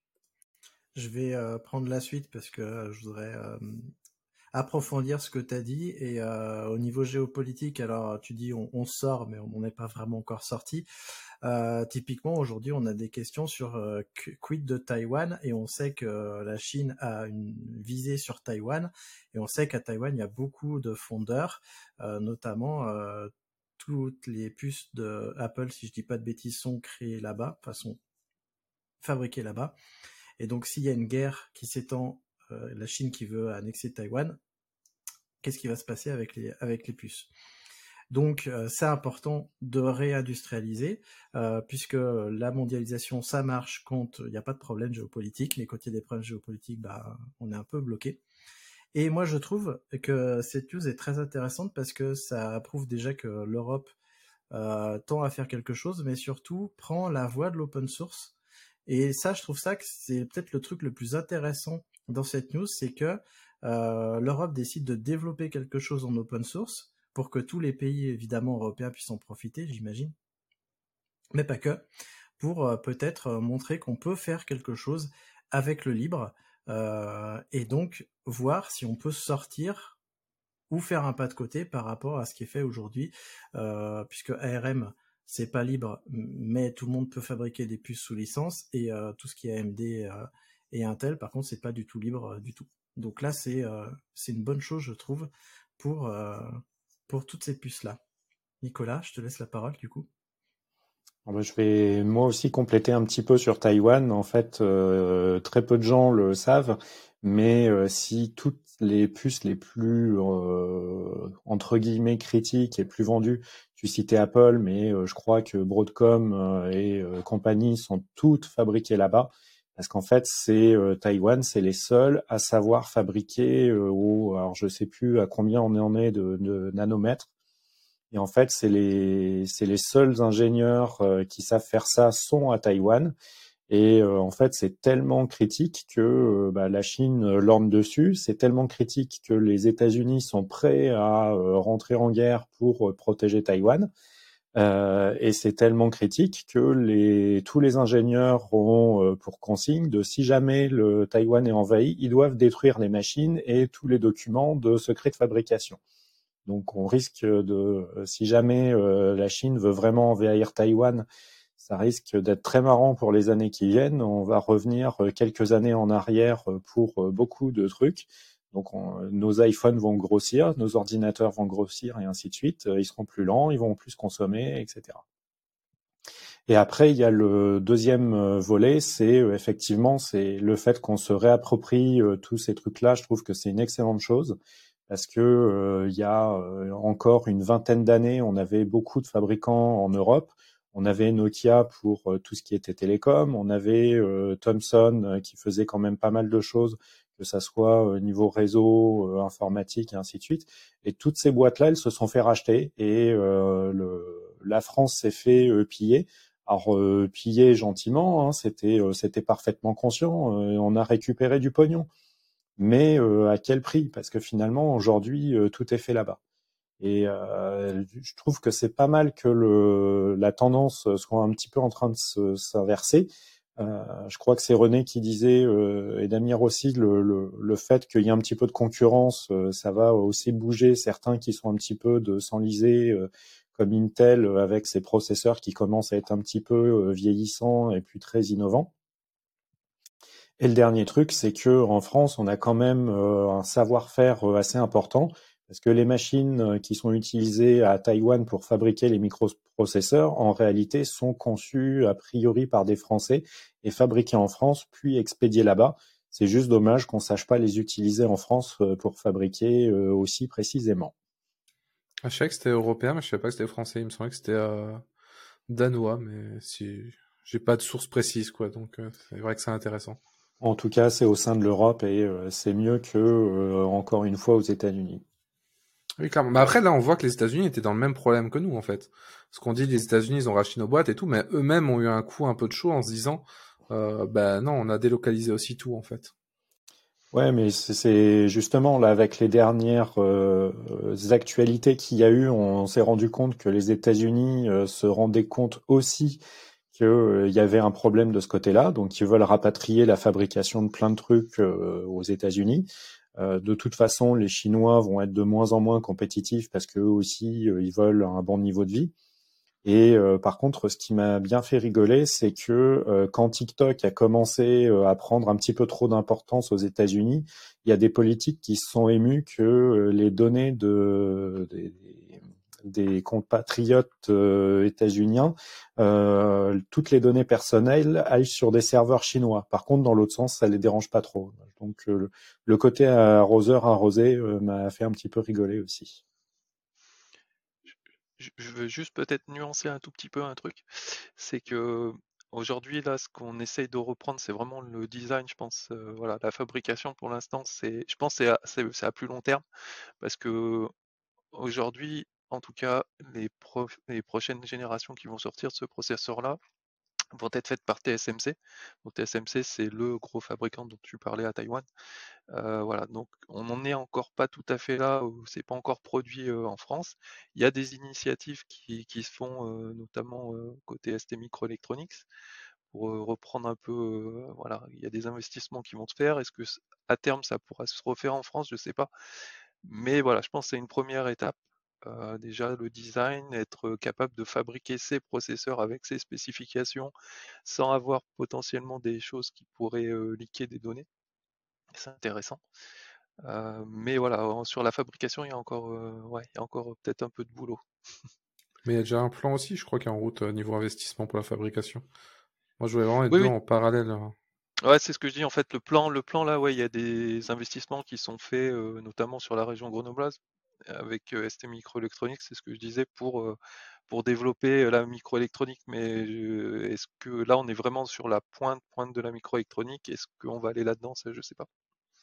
Speaker 2: Je vais euh, prendre la suite parce que euh, je voudrais euh, approfondir ce que tu as dit. Et euh, au niveau géopolitique, alors tu dis on, on sort, mais on n'est pas vraiment encore sorti. Euh, typiquement, aujourd'hui, on a des questions sur euh, quid de Taïwan, et on sait que la Chine a une visée sur Taïwan, et on sait qu'à Taïwan, il y a beaucoup de fondeurs, euh, notamment euh, toutes les puces de Apple, si je dis pas de bêtises, sont créées là-bas, enfin sont fabriquées là-bas. Et donc, s'il y a une guerre qui s'étend, euh, la Chine qui veut annexer Taïwan, qu'est-ce qui va se passer avec les, avec les puces ? Donc, euh, c'est important de réindustrialiser, euh, puisque la mondialisation, ça marche quand il n'y a pas de problème géopolitique, mais quand il y a des problèmes géopolitiques, bah, on est un peu bloqué. Et moi, je trouve que cette news est très intéressante parce que ça prouve déjà que l'Europe euh, tend à faire quelque chose, mais surtout prend la voie de l'open source. Et ça, je trouve ça que c'est peut-être le truc le plus intéressant dans cette news, c'est que euh, l'Europe décide de développer quelque chose en open source, pour que tous les pays évidemment européens puissent en profiter, j'imagine, mais pas que, pour euh, peut-être euh, montrer qu'on peut faire quelque chose avec le libre, euh, et donc voir si on peut sortir ou faire un pas de côté par rapport à ce qui est fait aujourd'hui, euh, puisque A R M c'est pas libre, mais tout le monde peut fabriquer des puces sous licence, et euh, tout ce qui est A M D euh, et Intel, par contre, c'est pas du tout libre euh, du tout. Donc là, c'est euh, c'est une bonne chose, je trouve, pour euh, pour toutes ces puces là. Nicolas, je te laisse la parole du coup.
Speaker 4: Je vais moi aussi compléter un petit peu sur Taïwan. En fait, euh, très peu de gens le savent, mais euh, si toutes les puces les plus euh, entre guillemets critiques et plus vendues, tu citais Apple, mais euh, je crois que Broadcom euh, et euh, compagnie sont toutes fabriquées là-bas, parce qu'en fait, c'est euh, Taïwan, c'est les seuls à savoir fabriquer euh, au, alors je sais plus à combien on en est de, de nanomètres. Et en fait, c'est les, c'est les seuls ingénieurs euh, qui savent faire ça sont à Taïwan. Et euh, en fait, c'est tellement critique que euh, bah, la Chine euh, lorgne dessus. C'est tellement critique que les États-Unis sont prêts à euh, rentrer en guerre pour euh, protéger Taïwan. Euh, et c'est tellement critique que les, tous les ingénieurs ont euh, pour consigne de si jamais le Taïwan est envahi, ils doivent détruire les machines et tous les documents de secret de fabrication. Donc on risque de, si jamais euh, la Chine veut vraiment envahir Taïwan, ça risque d'être très marrant pour les années qui viennent. On va revenir quelques années en arrière pour beaucoup de trucs. Donc on, nos iPhones vont grossir, nos ordinateurs vont grossir et ainsi de suite. Ils seront plus lents, ils vont plus consommer, et cetera. Et après, il y a le deuxième volet, c'est euh, effectivement c'est le fait qu'on se réapproprie euh, tous ces trucs-là. Je trouve que c'est une excellente chose. Parce que euh, il y a euh, encore une vingtaine d'années, on avait beaucoup de fabricants en Europe. On avait Nokia pour euh, tout ce qui était télécom. On avait euh, Thomson euh, qui faisait quand même pas mal de choses, que ça soit au niveau réseau, euh, informatique et ainsi de suite. Et toutes ces boîtes-là, elles se sont fait racheter et euh, le, la France s'est fait euh, piller. Alors euh, piller gentiment, hein, c'était euh, c'était parfaitement conscient. Euh, on a récupéré du pognon. Mais euh, à quel prix? Parce que finalement, aujourd'hui, euh, tout est fait là-bas. Et euh, je trouve que c'est pas mal que le, la tendance soit un petit peu en train de se, s'inverser. Euh, je crois que c'est René qui disait, euh, et Damir aussi, le, le, le fait qu'il y ait un petit peu de concurrence, euh, ça va aussi bouger certains qui sont un petit peu de s'enliser, euh, comme Intel, avec ses processeurs qui commencent à être un petit peu euh, vieillissants et puis très innovants. Et le dernier truc, c'est que en France, on a quand même euh, un savoir-faire euh, assez important, parce que les machines euh, qui sont utilisées à Taïwan pour fabriquer les microprocesseurs, en réalité, sont conçues a priori par des Français et fabriquées en France, puis expédiées là-bas. C'est juste dommage qu'on sache pas les utiliser en France euh, pour fabriquer euh, aussi précisément.
Speaker 6: Ah, je savais que c'était européen, mais je savais pas que c'était français. Il me semblait que c'était euh, danois, mais si j'ai pas de source précise, quoi. Donc euh, c'est vrai que c'est intéressant.
Speaker 4: En tout cas, c'est au sein de l'Europe et euh, c'est mieux que, euh, encore une fois, aux États-Unis.
Speaker 6: Oui, clairement. Mais après, là, on voit que les États-Unis étaient dans le même problème que nous, en fait. Parce qu'on dit les États-Unis, ils ont racheté nos boîtes et tout, mais eux-mêmes ont eu un coup un peu de chaud en se disant, euh, ben non, on a délocalisé aussi tout, en fait.
Speaker 4: Ouais, mais c'est- c'est justement là avec les dernières euh, actualités qu'il y a eu, on s'est rendu compte que les États-Unis euh, se rendaient compte aussi qu'il euh, y avait un problème de ce côté-là, donc ils veulent rapatrier la fabrication de plein de trucs euh, aux États-Unis. Euh, de toute façon, les Chinois vont être de moins en moins compétitifs parce qu'eux aussi, euh, ils veulent un bon niveau de vie. Et euh, par contre, ce qui m'a bien fait rigoler, c'est que euh, quand TikTok a commencé euh, à prendre un petit peu trop d'importance aux États-Unis, il y a des politiques qui se sont émus que euh, les données de, des, des compatriotes euh, états-uniens, euh, toutes les données personnelles aillent sur des serveurs chinois. Par contre, dans l'autre sens, ça les dérange pas trop. Donc, euh, le, le côté arroseur arrosé euh, m'a fait un petit peu rigoler aussi.
Speaker 5: Je je veux juste peut-être nuancer un tout petit peu un truc. C'est que aujourd'hui, là, ce qu'on essaye de reprendre, c'est vraiment le design, je pense. Euh, voilà, la fabrication pour l'instant, c'est, je pense, que c'est à, c'est- c'est à plus long terme parce que aujourd'hui, en tout cas, les, pro- les prochaines générations qui vont sortir de ce processeur-là, vont être faites par T S M C. Donc T S M C, c'est le gros fabricant dont tu parlais à Taïwan. Euh, voilà, donc on n'en est encore pas tout à fait là, où c'est pas encore produit euh, en France. Il y a des initiatives qui, qui se font, euh, notamment euh, côté S T Microelectronics, pour euh, reprendre un peu, euh, voilà, il y a des investissements qui vont se faire. Est-ce que à terme ça pourra se refaire en France? Je sais pas. Mais voilà, je pense que c'est une première étape. Euh, déjà le design, être capable de fabriquer ses processeurs avec ses spécifications sans avoir potentiellement des choses qui pourraient euh, leaker des données. C'est intéressant. Euh, mais voilà, en- sur la fabrication, il y a encore, euh, ouais, il y a encore euh, peut-être un peu de boulot.
Speaker 6: Mais il y a déjà un plan aussi, je crois, qui est en route euh, niveau investissement pour la fabrication. Moi, je voulais vraiment les
Speaker 5: Oui,
Speaker 6: deux
Speaker 5: oui,
Speaker 6: en parallèle. hein.
Speaker 5: ouais, c'est ce que je dis. En fait, le plan, le plan là, ouais, il y a des investissements qui sont faits, euh, notamment sur la région grenobloise, avec euh, S T Microelectronics, c'est ce que je disais, pour, euh, pour développer euh, la microélectronique. Mais euh, est-ce que là, on est vraiment sur la pointe, pointe de la microélectronique? Est-ce qu'on va aller là-dedans? Ça, je sais pas.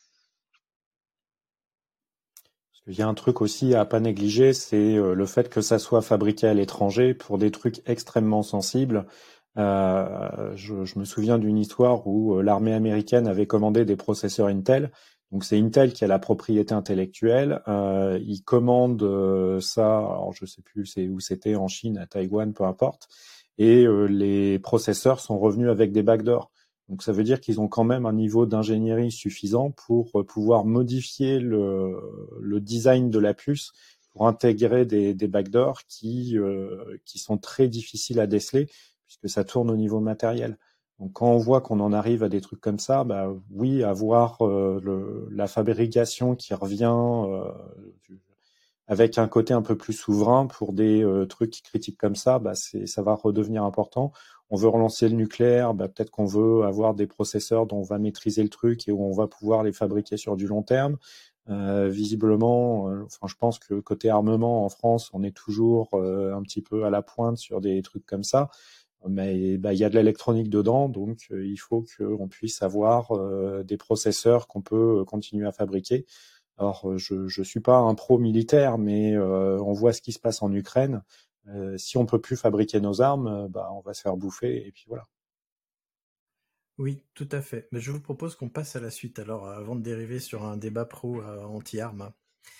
Speaker 4: Parce qu'il y a un truc aussi à pas négliger, c'est euh, le fait que ça soit fabriqué à l'étranger pour des trucs extrêmement sensibles. Euh, je, je me souviens d'une histoire où euh, l'armée américaine avait commandé des processeurs Intel. Donc c'est Intel qui a la propriété intellectuelle. Euh, ils commandent euh, ça, alors je sais plus c'est où c'était, en Chine, à Taïwan, peu importe. Et euh, les processeurs sont revenus avec des backdoors. Donc ça veut dire qu'ils ont quand même un niveau d'ingénierie suffisant pour euh, pouvoir modifier le, le design de la puce pour intégrer des, des backdoors qui, euh, qui sont très difficiles à déceler puisque ça tourne au niveau matériel. Donc quand on voit qu'on en arrive à des trucs comme ça, bah oui, avoir euh, le, la fabrication qui revient euh, avec un côté un peu plus souverain pour des euh, trucs critiques comme ça, bah c'est, ça va redevenir important. On veut relancer le nucléaire, bah peut-être qu'on veut avoir des processeurs dont on va maîtriser le truc et où on va pouvoir les fabriquer sur du long terme. Euh, visiblement, euh, enfin, je pense que côté armement en France, on est toujours euh, un petit peu à la pointe sur des trucs comme ça. Mais bah, il y a de l'électronique dedans, donc euh, il faut qu'on puisse avoir euh, des processeurs qu'on peut continuer à fabriquer. Alors, euh, je je suis pas un pro militaire, mais euh, on voit ce qui se passe en Ukraine. Euh, si on peut plus fabriquer nos armes, euh, bah on va se faire bouffer et puis voilà.
Speaker 2: Oui, tout à fait. Mais je vous propose qu'on passe à la suite, alors, euh, avant de dériver sur un débat pro euh, anti-armes.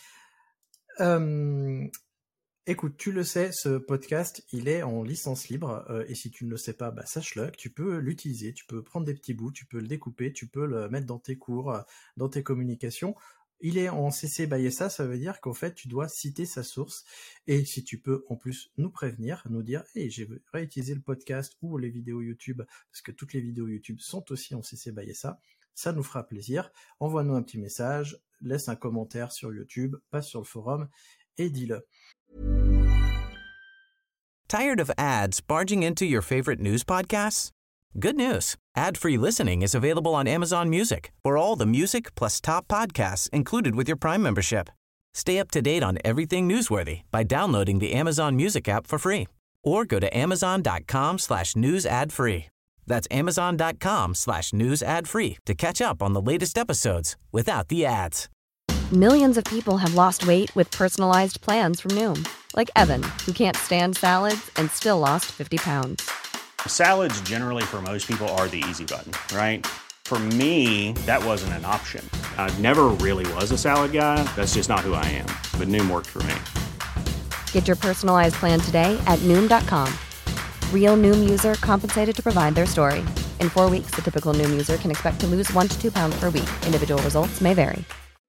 Speaker 2: Euh, Écoute, tu le sais, ce podcast, il est en licence libre, euh, et si tu ne le sais pas, bah, sache-le, que tu peux l'utiliser, tu peux prendre des petits bouts, tu peux le découper, tu peux le mettre dans tes cours, euh, dans tes communications. Il est en C C by S A, ça veut dire qu'en fait, tu dois citer sa source, et si tu peux en plus nous prévenir, nous dire, hey, j'ai réutilisé le podcast ou les vidéos YouTube, parce que toutes les vidéos YouTube sont aussi en C C by S A, ça nous fera plaisir. Envoie-nous un petit message, laisse un commentaire sur YouTube, passe sur le forum, et dis-le.
Speaker 1: Tired of ads barging into your favorite news podcasts? Good news. Ad-free listening is available on Amazon Music for all the music plus top podcasts included with your Prime membership. Stay up to date on everything newsworthy by downloading the Amazon Music app for free or go to amazon.com slash news ad free. That's amazon.com slash news ad free to catch up on the latest episodes without the ads.
Speaker 7: Millions of people have lost weight with personalized plans from Noom, like Evan, who can't stand salads and still lost fifty pounds.
Speaker 8: Salads generally for most people are the easy button, right? For me, that wasn't an option. I never really was a salad guy. That's just not who I am. But Noom worked for me.
Speaker 7: Get your personalized plan today at Noom dot com. Real Noom user compensated to provide their story. In four weeks, the typical Noom user can expect to lose one to two pounds per week. Individual results may vary.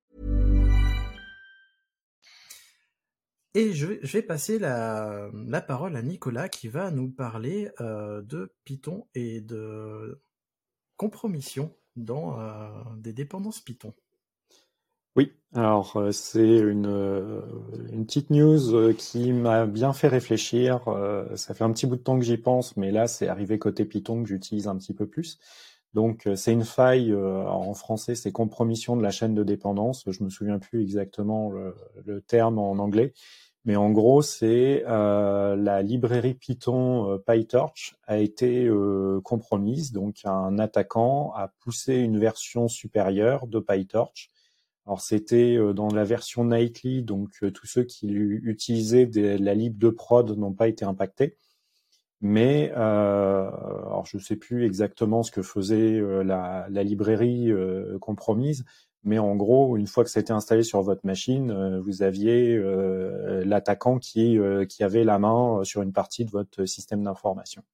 Speaker 2: Et je vais, je vais passer la, la parole à Nicolas qui va nous parler euh, de Python et de compromission dans euh, des dépendances Python.
Speaker 4: Oui, alors euh, c'est une, euh, une petite news euh, qui m'a bien fait réfléchir. Euh, ça fait un petit bout de temps que j'y pense, mais là c'est arrivé côté Python que j'utilise un petit peu plus. Donc euh, c'est une faille, euh, en français c'est compromission de la chaîne de dépendance. Je me souviens plus exactement le, le terme en anglais. Mais en gros, c'est euh, la librairie Python euh, PyTorch a été euh, compromise. Donc, un attaquant a poussé une version supérieure de PyTorch. Alors, c'était euh, dans la version nightly, donc euh, tous ceux qui utilisaient des, la lib de prod n'ont pas été impactés. mais euh, alors je sais plus exactement ce que faisait euh, la, la librairie euh, compromise, mais en gros, une fois que c'était installé sur votre machine, euh, vous aviez euh, l'attaquant qui, euh, qui avait la main sur une partie de votre système d'information.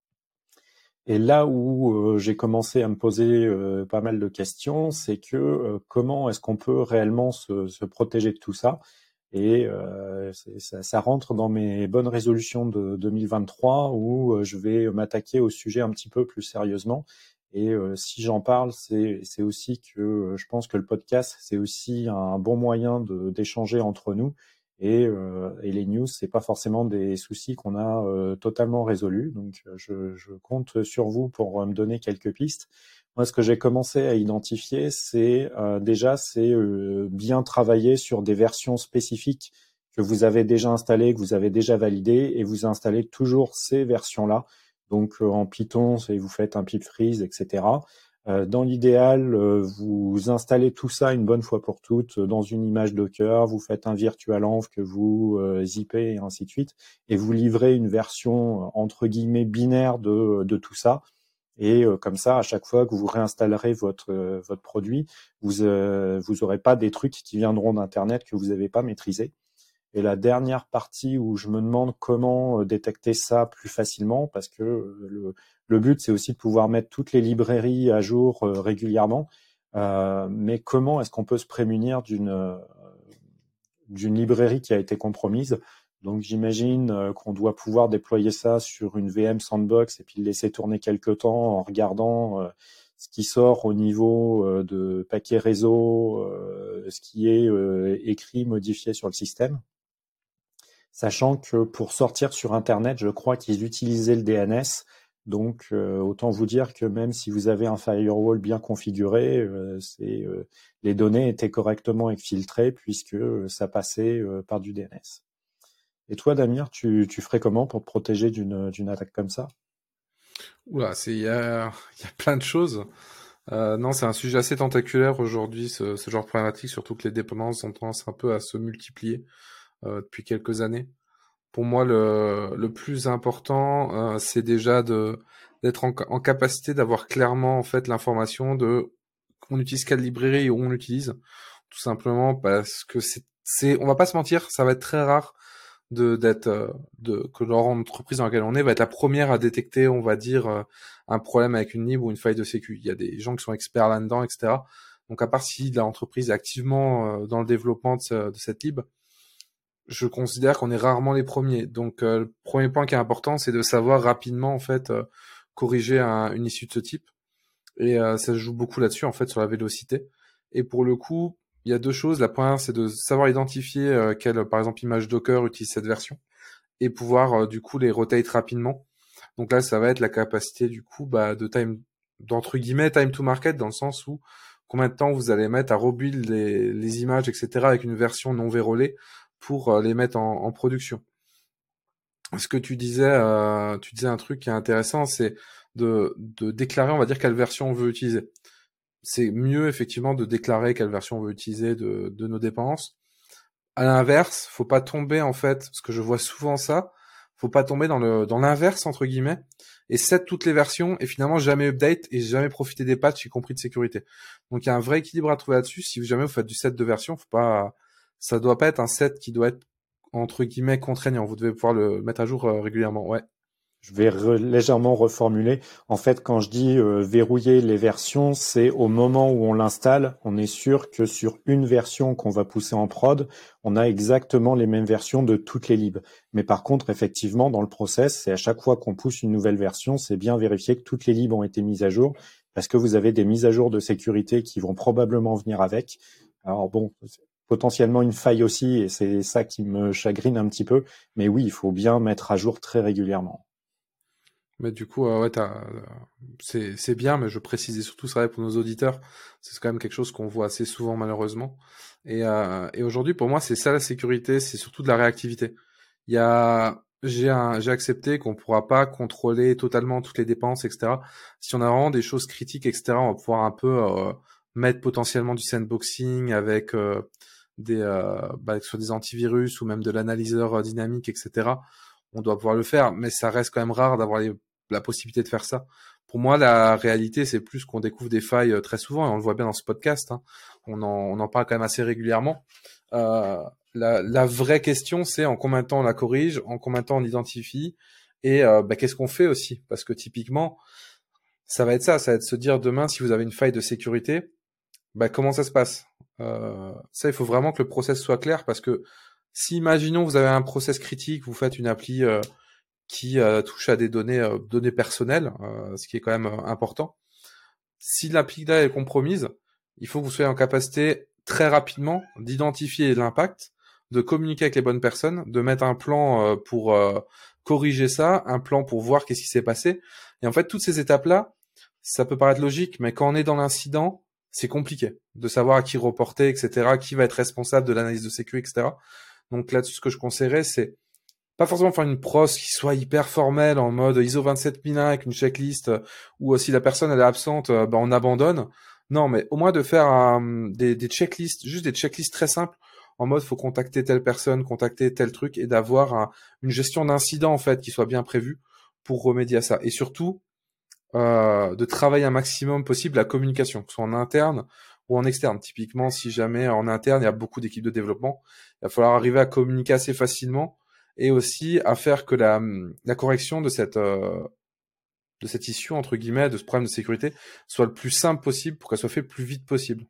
Speaker 4: Et là où euh, j'ai commencé à me poser euh, pas mal de questions, c'est que euh, comment est-ce qu'on peut réellement se, se protéger de tout ça? Et euh, ça, ça rentre dans mes bonnes résolutions de deux mille vingt-trois où euh, je vais m'attaquer au sujet un petit peu plus sérieusement. Et euh, si j'en parle, c'est, c'est aussi que euh, je pense que le podcast, c'est aussi un bon moyen de, d'échanger entre nous. Et, euh, et les news, c'est pas forcément des soucis qu'on a euh, totalement résolus. Donc, je, je compte sur vous pour me donner quelques pistes. Moi, ce que j'ai commencé à identifier, c'est euh, déjà, c'est euh, bien travailler sur des versions spécifiques que vous avez déjà installées, que vous avez déjà validées, et vous installez toujours ces versions-là. Donc, euh, en Python, c'est, vous faites un pip freeze, et cetera. Euh, dans l'idéal, euh, vous installez tout ça une bonne fois pour toutes dans une image Docker, vous faites un virtual env que vous euh, zippez et ainsi de suite, et vous livrez une version entre guillemets binaire de, de tout ça. Et euh, comme ça, à chaque fois que vous réinstallerez votre euh, votre produit, vous euh, vous aurez pas des trucs qui viendront d'internet que vous n'avez pas maîtrisé. Et la dernière partie où je me demande comment détecter ça plus facilement, parce que le, le but, c'est aussi de pouvoir mettre toutes les librairies à jour euh, régulièrement. Euh, mais comment est-ce qu'on peut se prémunir d'une euh, d'une librairie qui a été compromise? Donc j'imagine euh, qu'on doit pouvoir déployer ça sur une V M Sandbox et puis le laisser tourner quelques temps en regardant euh, ce qui sort au niveau euh, de paquets réseau, euh, ce qui est euh, écrit, modifié sur le système. Sachant que pour sortir sur Internet, je crois qu'ils utilisaient le D N S. Donc, euh, autant vous dire que même si vous avez un firewall bien configuré, euh, c'est, euh, les données étaient correctement exfiltrées puisque euh, ça passait euh, par du D N S. Et toi, Damir, tu, tu ferais comment pour te protéger d'une, d'une attaque comme ça?
Speaker 6: Oula, c'est, il y a, il y a plein de choses. Euh, non, c'est un sujet assez tentaculaire aujourd'hui, ce, ce genre de problématique, surtout que les dépendances ont tendance un peu à se multiplier euh, depuis quelques années. Pour moi, le, le plus important, euh, c'est déjà de d'être en, en capacité d'avoir clairement en fait l'information de on utilise quelle librairie et où on l'utilise, tout simplement parce que c'est, c'est, on va pas se mentir, ça va être très rare de d'être euh, de que l'entreprise dans laquelle on est va être la première à détecter, on va dire, euh, un problème avec une lib ou une faille de sécu. Il y a des gens qui sont experts là-dedans, et cetera. Donc à part si l'entreprise est activement euh, dans le développement de, ce, de cette lib, je considère qu'on est rarement les premiers. Donc, euh, le premier point qui est important, c'est de savoir rapidement, en fait, euh, corriger un, une issue de ce type. Et euh, ça se joue beaucoup là-dessus, en fait, sur la vélocité. Et pour le coup, il y a deux choses. La première, c'est de savoir identifier euh, quelle, par exemple, image Docker utilise cette version et pouvoir, euh, du coup, les rotate rapidement. Donc là, ça va être la capacité, du coup, bah, de time, d'entre guillemets, time to market, dans le sens où combien de temps vous allez mettre à rebuild les, les images, et cetera, avec une version non vérolée pour les mettre en, en production. Ce que tu disais, euh, tu disais un truc qui est intéressant, c'est de, de déclarer, on va dire, quelle version on veut utiliser. C'est mieux, effectivement, de déclarer quelle version on veut utiliser de, de nos dépendances. À l'inverse, faut pas tomber, en fait, parce que je vois souvent ça, faut pas tomber dans le dans l'inverse, entre guillemets, et set toutes les versions, et finalement jamais update, et jamais profiter des patchs, y compris de sécurité. Donc il y a un vrai équilibre à trouver là-dessus. Si jamais vous faites du set de version, faut pas... ça doit pas être un set qui doit être entre guillemets contraignant. Vous devez pouvoir le mettre à jour euh, régulièrement. Ouais.
Speaker 4: Je vais re- légèrement reformuler. En fait, quand je dis euh, verrouiller les versions, c'est au moment où on l'installe, on est sûr que sur une version qu'on va pousser en prod, on a exactement les mêmes versions de toutes les libs. Mais par contre, effectivement, dans le process, c'est à chaque fois qu'on pousse une nouvelle version, c'est bien vérifier que toutes les libs ont été mises à jour, parce que vous avez des mises à jour de sécurité qui vont probablement venir avec. Alors bon, potentiellement une faille aussi, et c'est ça qui me chagrine un petit peu. Mais oui, il faut bien mettre à jour très régulièrement.
Speaker 6: Mais du coup, euh, ouais, t'as, euh, c'est c'est bien, mais je précisais surtout, c'est vrai pour nos auditeurs, c'est quand même quelque chose qu'on voit assez souvent malheureusement. Et, euh, et aujourd'hui, pour moi, c'est ça la sécurité, c'est surtout de la réactivité. Il y a, j'ai un, j'ai accepté qu'on pourra pas contrôler totalement toutes les dépenses, et cetera. Si on a vraiment des choses critiques, et cetera, on va pouvoir un peu euh, mettre potentiellement du sandboxing avec euh, des, euh, bah, sur des antivirus ou même de l'analyseur dynamique, et cetera. on doit pouvoir le faire, mais ça reste quand même rare d'avoir les, la possibilité de faire ça. Pour moi, la réalité, c'est plus qu'on découvre des failles très souvent, et on le voit bien dans ce podcast, hein. On en, on en parle quand même assez régulièrement. Euh, la, la vraie question, c'est en combien de temps on la corrige, en combien de temps on identifie, et euh, bah, qu'est-ce qu'on fait aussi. Parce que typiquement, ça va être ça, ça va être se dire demain, si vous avez une faille de sécurité, bah, comment ça se passe. Euh, ça, il faut vraiment que le process soit clair, parce que si, imaginons, vous avez un process critique, vous faites une appli euh, qui euh, touche à des données, euh, données personnelles, euh, ce qui est quand même euh, important. Si l'appli là est compromise, il faut que vous soyez en capacité très rapidement d'identifier l'impact, de communiquer avec les bonnes personnes, de mettre un plan euh, pour euh, corriger ça, un plan pour voir qu'est-ce qui s'est passé. Et en fait, toutes ces étapes-là, ça peut paraître logique, mais quand on est dans l'incident, c'est compliqué de savoir à qui reporter, et cetera, qui va être responsable de l'analyse de sécu, et cetera. Donc là-dessus, ce que je conseillerais, c'est pas forcément faire une pros qui soit hyper formelle en mode I S O vingt-sept mille un avec une checklist, ou si la personne elle est absente, ben on abandonne. Non, mais au moins de faire euh, des, des checklists, juste des checklists très simples, en mode faut contacter telle personne, contacter tel truc, et d'avoir un, une gestion d'incident en fait qui soit bien prévue pour remédier à ça. Et surtout, euh, de travailler un maximum possible la communication, que ce soit en interne ou en externe. Typiquement, si jamais en interne il y a beaucoup d'équipes de développement, il va falloir arriver à communiquer assez facilement, et aussi à faire que la, la correction de cette euh, de cette issue, entre guillemets, de ce problème de sécurité, soit le plus simple possible pour qu'elle soit faite le plus vite possible.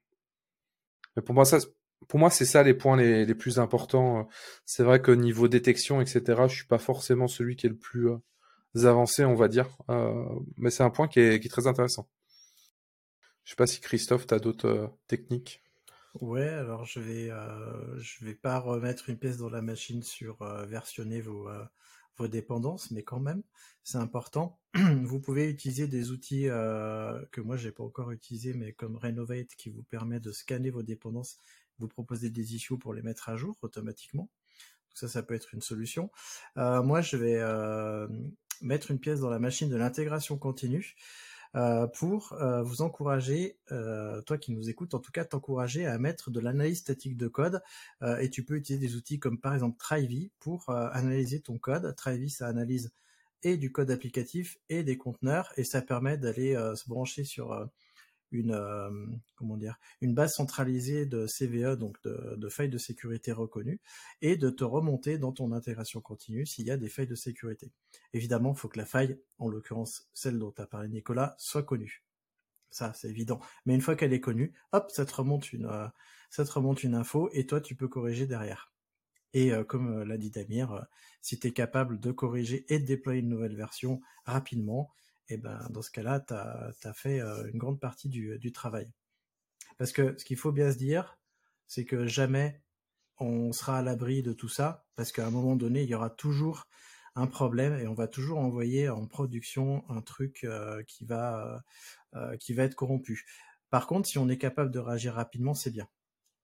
Speaker 6: Mais pour moi, ça, pour moi, c'est ça les points les, les plus importants. C'est vrai que niveau détection, et cetera, je suis pas forcément celui qui est le plus euh, avancé, on va dire. Euh, mais c'est un point qui est, qui est très intéressant. Je sais pas si Christophe, t'as d'autres euh, techniques.
Speaker 2: Ouais, alors je vais, euh, je vais pas remettre une pièce dans la machine sur euh, versionner vos, euh, vos dépendances, mais quand même, c'est important. Vous pouvez utiliser des outils euh, que moi j'ai pas encore utilisés, mais comme Renovate qui vous permet de scanner vos dépendances, vous proposer des issues pour les mettre à jour automatiquement. Donc ça, ça peut être une solution. Euh, moi, je vais euh, mettre une pièce dans la machine de l'intégration continue. Euh, pour euh, vous encourager, euh, toi qui nous écoutes, en tout cas t'encourager à mettre de l'analyse statique de code, euh, et tu peux utiliser des outils comme par exemple Trivy pour euh, analyser ton code. Trivy, ça analyse et du code applicatif et des conteneurs, et ça permet d'aller euh, se brancher sur euh, une euh, comment dire une base centralisée de C V E, donc de, de failles de sécurité reconnues, et de te remonter dans ton intégration continue s'il y a des failles de sécurité. Évidemment, il faut que la faille, en l'occurrence celle dont tu as parlé Nicolas, soit connue. Ça, c'est évident. Mais une fois qu'elle est connue, hop, ça te remonte une, euh, ça te remonte une info, et toi, tu peux corriger derrière. Et euh, comme euh, l'a dit Damir, euh, si tu es capable de corriger et de déployer une nouvelle version rapidement, et ben dans ce cas-là, tu as fait euh, une grande partie du, du travail. Parce que ce qu'il faut bien se dire, c'est que jamais on sera à l'abri de tout ça, parce qu'à un moment donné, il y aura toujours un problème, et on va toujours envoyer en production un truc euh, qui va euh, qui va être corrompu. Par contre, si on est capable de réagir rapidement, c'est bien.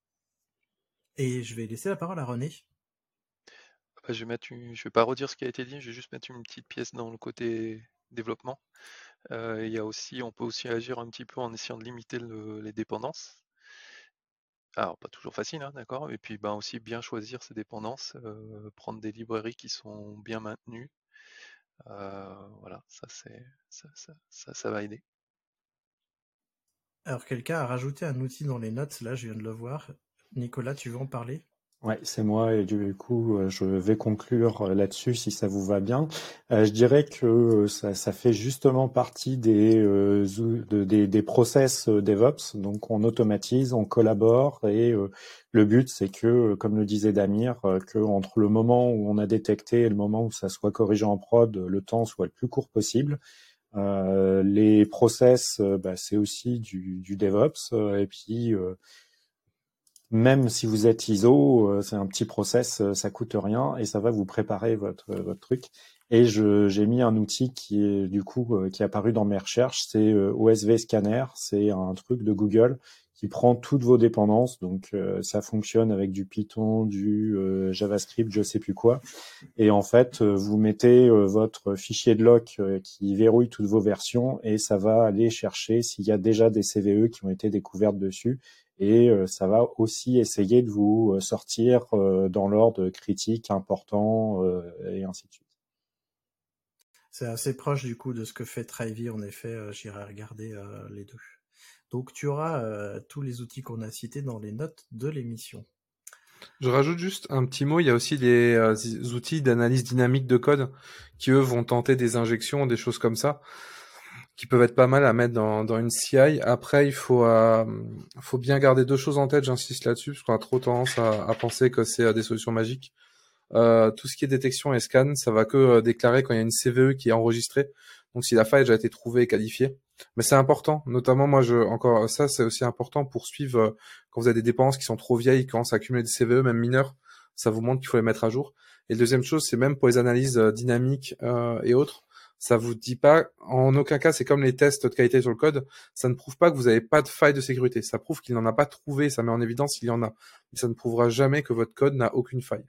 Speaker 2: Et je vais laisser la parole à René.
Speaker 5: Bah, je vais mettre une... je vais pas redire ce qui a été dit, je vais juste mettre une petite pièce dans le côté développement. Euh, il y a aussi, on peut aussi agir un petit peu en essayant de limiter le, les dépendances. Alors pas toujours facile, hein, d'accord. Et puis ben aussi bien choisir ses dépendances, euh, prendre des librairies qui sont bien maintenues. Euh, voilà, ça c'est ça, ça, ça, ça va aider.
Speaker 2: Alors quelqu'un a rajouté un outil dans les notes, là je viens de le voir. Nicolas, tu veux en parler ?
Speaker 4: Ouais, c'est moi, et du coup, je vais conclure là-dessus si ça vous va bien. Euh, je dirais que ça, ça fait justement partie des, euh, de, des, des process DevOps. Donc, on automatise, on collabore, et euh, le but, c'est que, comme le disait Damir, que entre le moment où on a détecté et le moment où ça soit corrigé en prod, le temps soit le plus court possible. Euh, les process, bah, c'est aussi du, du DevOps, et puis euh, même si vous êtes I S O, euh, c'est un petit process, euh, ça coûte rien, et ça va vous préparer votre votre truc. Et je j'ai mis un outil qui est du coup euh, qui est apparu dans mes recherches, c'est euh, O S V Scanner, c'est un truc de Google qui prend toutes vos dépendances, donc euh, ça fonctionne avec du Python, du euh, JavaScript, je sais plus quoi, et en fait euh, vous mettez euh, votre fichier de lock euh, qui verrouille toutes vos versions, et ça va aller chercher s'il y a déjà des C V E qui ont été découvertes dessus. Et euh, ça va aussi essayer de vous sortir euh, dans l'ordre critique, important, euh, et ainsi de suite.
Speaker 2: C'est assez proche du coup de ce que fait Trivy, en effet, euh, j'irai regarder euh, les deux. Donc tu auras euh, tous les outils qu'on a cités dans les notes de l'émission.
Speaker 6: Je rajoute juste un petit mot, il y a aussi des euh, outils d'analyse dynamique de code qui, eux, vont tenter des injections, des choses comme ça, qui peuvent être pas mal à mettre dans, dans une C I. Après, il faut, euh, faut bien garder deux choses en tête, j'insiste là-dessus, parce qu'on a trop tendance à, à penser que c'est euh, des solutions magiques. Euh, tout ce qui est détection et scan, ça va que euh, déclarer quand il y a une C V E qui est enregistrée, donc si la faille a déjà été trouvée et qualifiée. Mais c'est important, notamment moi, je encore ça, c'est aussi important pour suivre euh, quand vous avez des dépenses qui sont trop vieilles, quand ça accumule des C V E, même mineurs, ça vous montre qu'il faut les mettre à jour. Et la deuxième chose, c'est même pour les analyses euh, dynamiques euh, et autres, ça vous dit pas, en aucun cas, c'est comme les tests de qualité sur le code, ça ne prouve pas que vous n'avez pas de faille de sécurité. Ça prouve qu'il n'en a pas trouvé, ça met en évidence qu'il y en a. Mais ça ne prouvera jamais que votre code n'a aucune faille.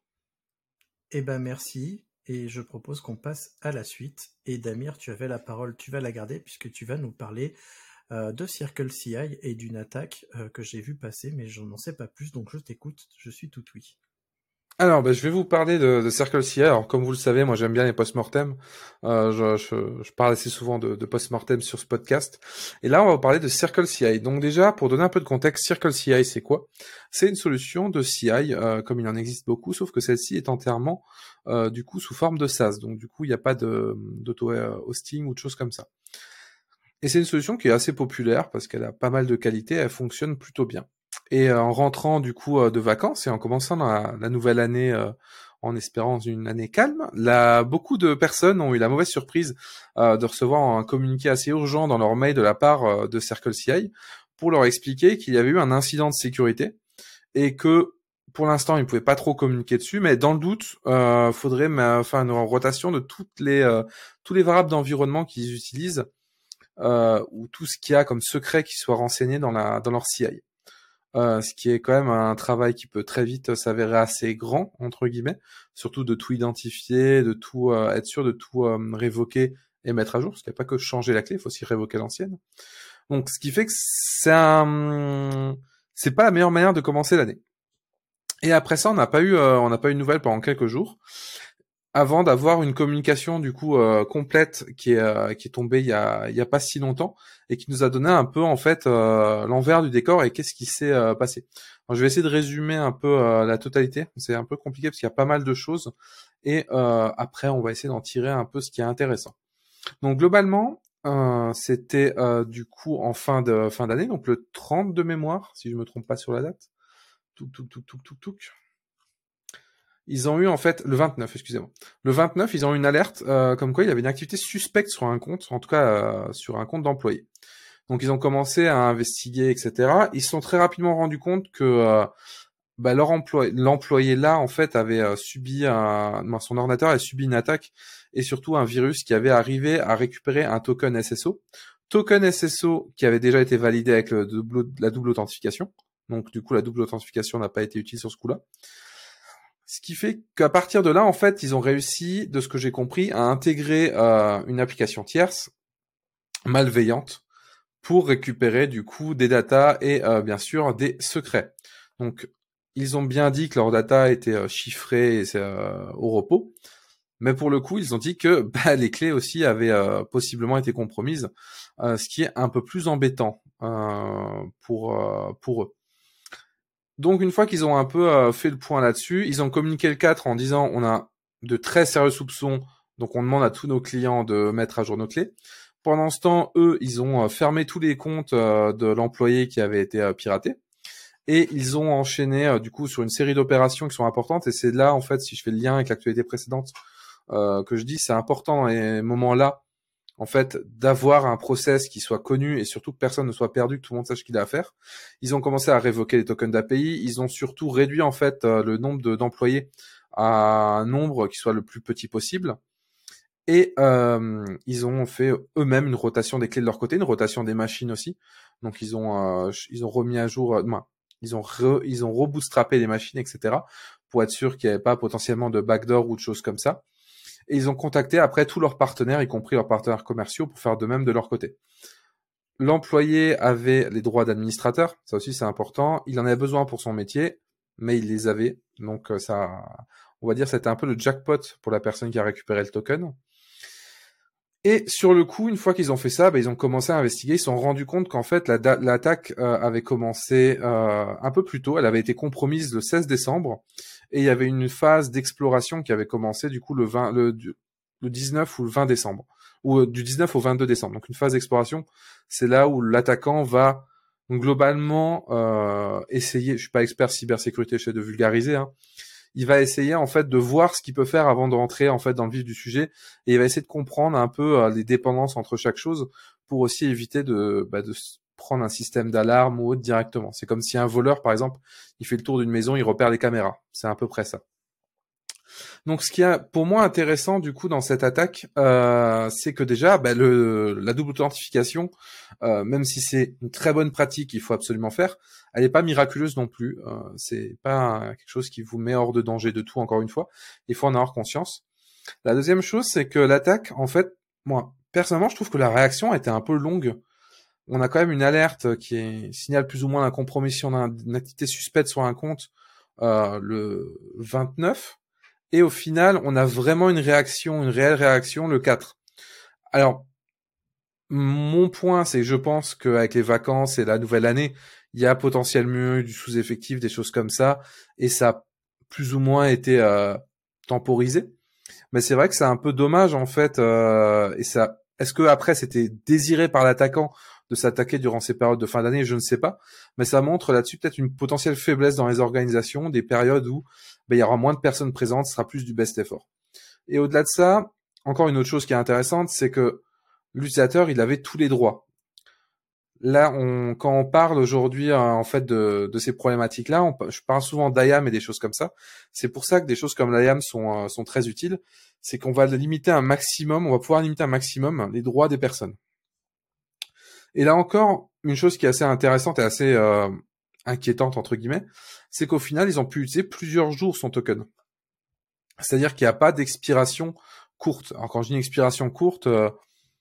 Speaker 2: Eh ben merci, et je propose qu'on passe à la suite. Et Damir, tu avais la parole, tu vas la garder puisque tu vas nous parler euh, de Circle C I et d'une attaque euh, que j'ai vue passer, mais je n'en sais pas plus, donc je t'écoute, je suis tout oui.
Speaker 6: Alors, ben, je vais vous parler de, de Circle C I. Alors, comme vous le savez, moi j'aime bien les post-mortem. Euh, je, je, je parle assez souvent de, de post-mortem sur ce podcast. Et là, on va vous parler de Circle C I. Donc déjà, pour donner un peu de contexte, Circle C I, c'est quoi? C'est une solution de C I, euh, comme il en existe beaucoup, sauf que celle-ci est entièrement, euh, du coup, sous forme de SaaS. Donc du coup, il n'y a pas de d'auto-hosting ou de choses comme ça. Et c'est une solution qui est assez populaire parce qu'elle a pas mal de qualité, elle fonctionne plutôt bien. Et euh, en rentrant du coup euh, de vacances et en commençant dans la, la nouvelle année euh, en espérant une année calme, là, beaucoup de personnes ont eu la mauvaise surprise euh, de recevoir un communiqué assez urgent dans leur mail de la part euh, de Circle C I pour leur expliquer qu'il y avait eu un incident de sécurité et que pour l'instant ils ne pouvaient pas trop communiquer dessus, mais dans le doute, euh, faudrait mais, faire une rotation de toutes les euh, tous les variables d'environnement qu'ils utilisent euh, ou tout ce qu'il y a comme secret qui soit renseigné dans la dans leur C I. Euh, ce qui est quand même un travail qui peut très vite s'avérer assez grand, entre guillemets, surtout de tout identifier, de tout euh, être sûr de tout euh, révoquer et mettre à jour, parce qu'il n'y a pas que changer la clé, il faut aussi révoquer l'ancienne. Donc, ce qui fait que c'est un, c'est pas la meilleure manière de commencer l'année. Et après ça, on n'a pas eu, euh, on n'a pas eu de nouvelles pendant quelques jours, avant d'avoir une communication du coup euh, complète qui est euh, qui est tombée il y a il y a pas si longtemps et qui nous a donné un peu en fait euh, l'envers du décor et qu'est-ce qui s'est euh, passé. Alors, je vais essayer de résumer un peu euh, la totalité. C'est un peu compliqué parce qu'il y a pas mal de choses et euh, après on va essayer d'en tirer un peu ce qui est intéressant. Donc globalement, euh, c'était euh, du coup en fin de fin d'année, donc le trente de mémoire si je me trompe pas sur la date. Touc touc touc touc touc touc. Ils ont eu en fait le vingt-neuf, excusez-moi. Le vingt-neuf, ils ont eu une alerte euh, comme quoi il y avait une activité suspecte sur un compte, en tout cas euh, sur un compte d'employé. Donc ils ont commencé à investiguer, et cetera. Ils se sont très rapidement rendus compte que euh, bah, leur employé, l'employé là en fait avait euh, subi un, non, son ordinateur avait subi une attaque et surtout un virus qui avait arrivé à récupérer un token S S O, token S S O qui avait déjà été validé avec le double, la double authentification. Donc du coup la double authentification n'a pas été utile sur ce coup-là. Ce qui fait qu'à partir de là, en fait, ils ont réussi, de ce que j'ai compris, à intégrer euh, une application tierce malveillante pour récupérer du coup des datas et euh, bien sûr des secrets. Donc, ils ont bien dit que leurs datas étaient euh, chiffrées et euh, au repos, mais pour le coup, ils ont dit que bah, les clés aussi avaient euh, possiblement été compromises, euh, ce qui est un peu plus embêtant euh, pour euh, pour eux. Donc une fois qu'ils ont un peu euh, fait le point là-dessus, ils ont communiqué le quatre en disant on a de très sérieux soupçons, donc on demande à tous nos clients de mettre à jour nos clés. Pendant ce temps, eux, ils ont euh, fermé tous les comptes euh, de l'employé qui avait été euh, piraté. Et ils ont enchaîné euh, du coup sur une série d'opérations qui sont importantes. Et c'est là, en fait, si je fais le lien avec l'actualité précédente, euh, que je dis, c'est important dans les moments-là, en fait, d'avoir un process qui soit connu et surtout que personne ne soit perdu, que tout le monde sache ce qu'il a à faire. Ils ont commencé à révoquer les tokens d'A P I. Ils ont surtout réduit, en fait, euh, le nombre de, d'employés à un nombre qui soit le plus petit possible. Et euh, ils ont fait eux-mêmes une rotation des clés de leur côté, une rotation des machines aussi. Donc, ils ont euh, ils ont remis à jour, euh, non, ils ont re, ils ont rebootstrappé les machines, et cetera pour être sûr qu'il n'y avait pas potentiellement de backdoor ou de choses comme ça. Et ils ont contacté après tous leurs partenaires, y compris leurs partenaires commerciaux, pour faire de même de leur côté. L'employé avait les droits d'administrateur, ça aussi c'est important. Il en avait besoin pour son métier, mais il les avait. Donc ça, on va dire, c'était un peu le jackpot pour la personne qui a récupéré le token. Et sur le coup, une fois qu'ils ont fait ça, bah, ils ont commencé à investiguer. Ils se sont rendus compte qu'en fait, la da- l'attaque euh, avait commencé euh, un peu plus tôt. Elle avait été compromise le seize décembre. Et il y avait une phase d'exploration qui avait commencé du coup le vingt, le, le dix-neuf ou le vingt décembre. Ou euh, du dix-neuf au vingt-deux décembre. Donc une phase d'exploration, c'est là où l'attaquant va globalement euh, essayer, je suis pas expert cybersécurité, j'essaie de vulgariser, hein, il va essayer en fait de voir ce qu'il peut faire avant de rentrer en fait dans le vif du sujet, et il va essayer de comprendre un peu euh, les dépendances entre chaque chose pour aussi éviter de, bah, de prendre un système d'alarme ou autre directement. C'est comme si un voleur, par exemple, il fait le tour d'une maison, il repère les caméras. C'est à peu près ça. Donc, ce qui est pour moi intéressant du coup dans cette attaque, euh, c'est que déjà, bah, le, la double authentification, euh, même si c'est une très bonne pratique, il faut absolument faire, elle n'est pas miraculeuse non plus. Euh, c'est pas quelque chose qui vous met hors de danger de tout. Encore une fois, il faut en avoir conscience. La deuxième chose, c'est que l'attaque, en fait, moi personnellement, je trouve que la réaction était un peu longue. On a quand même une alerte qui est, signale plus ou moins la compromission d'une activité suspecte sur un compte euh, le vingt-neuf. Et au final, on a vraiment une réaction, une réelle réaction le quatre. Alors, mon point, c'est que je pense qu'avec les vacances et la nouvelle année, il y a potentiellement eu du sous-effectif, des choses comme ça, et ça a plus ou moins été euh, temporisé. Mais c'est vrai que c'est un peu dommage en fait. Euh, et ça, est-ce que après c'était désiré par l'attaquant de s'attaquer durant ces périodes de fin d'année? Je ne sais pas. Mais ça montre là-dessus peut-être une potentielle faiblesse dans les organisations, des périodes où ben, il y aura moins de personnes présentes, ce sera plus du best effort. Et au-delà de ça, encore une autre chose qui est intéressante, c'est que l'utilisateur, il avait tous les droits. Là, on, quand on parle aujourd'hui euh, en fait de, de ces problématiques-là, on, je parle souvent d'I A M et des choses comme ça. C'est pour ça que des choses comme l'I A M sont, euh, sont très utiles. C'est qu'on va limiter un maximum, on va pouvoir limiter un maximum les droits des personnes. Et là encore, une chose qui est assez intéressante et assez euh, inquiétante entre guillemets, c'est qu'au final, ils ont pu utiliser plusieurs jours son token. C'est-à-dire qu'il n'y a pas d'expiration courte. Alors quand je dis une expiration courte, euh,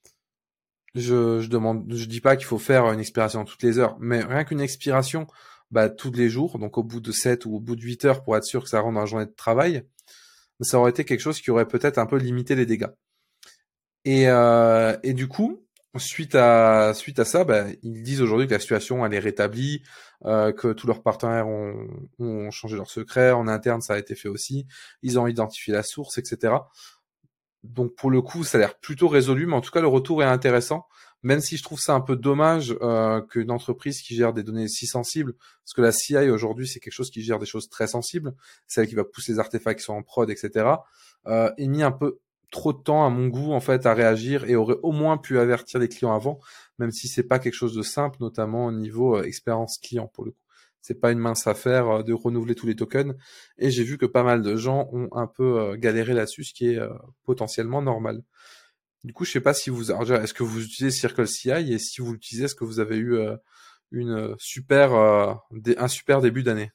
Speaker 6: Je, je demande, je dis pas qu'il faut faire une expiration toutes les heures, mais rien qu'une expiration, bah, tous les jours, donc au bout de sept ou au bout de huit heures pour être sûr que ça rentre dans la journée de travail, ça aurait été quelque chose qui aurait peut-être un peu limité les dégâts. Et, euh, et du coup, suite à, suite à ça, bah, ils disent aujourd'hui que la situation, elle est rétablie, euh, que tous leurs partenaires ont, ont changé leur secret, en interne, ça a été fait aussi, ils ont identifié la source, et cetera. Donc pour le coup, ça a l'air plutôt résolu, mais en tout cas le retour est intéressant, même si je trouve ça un peu dommage euh, qu'une entreprise qui gère des données si sensibles, parce que la C I aujourd'hui c'est quelque chose qui gère des choses très sensibles, celle qui va pousser les artefacts qui sont en prod, et cetera, euh, ait mis un peu trop de temps à mon goût en fait à réagir et aurait au moins pu avertir les clients avant, même si c'est pas quelque chose de simple, notamment au niveau euh, expérience client pour le coup. C'est pas une mince affaire euh, de renouveler tous les tokens. Et j'ai vu que pas mal de gens ont un peu euh, galéré là-dessus, ce qui est euh, potentiellement normal. Du coup, je sais pas si vous, alors déjà, est-ce que vous utilisez Circle C I, et si vous l'utilisez, est-ce que vous avez eu euh, une super, euh, dé- un super début d'année?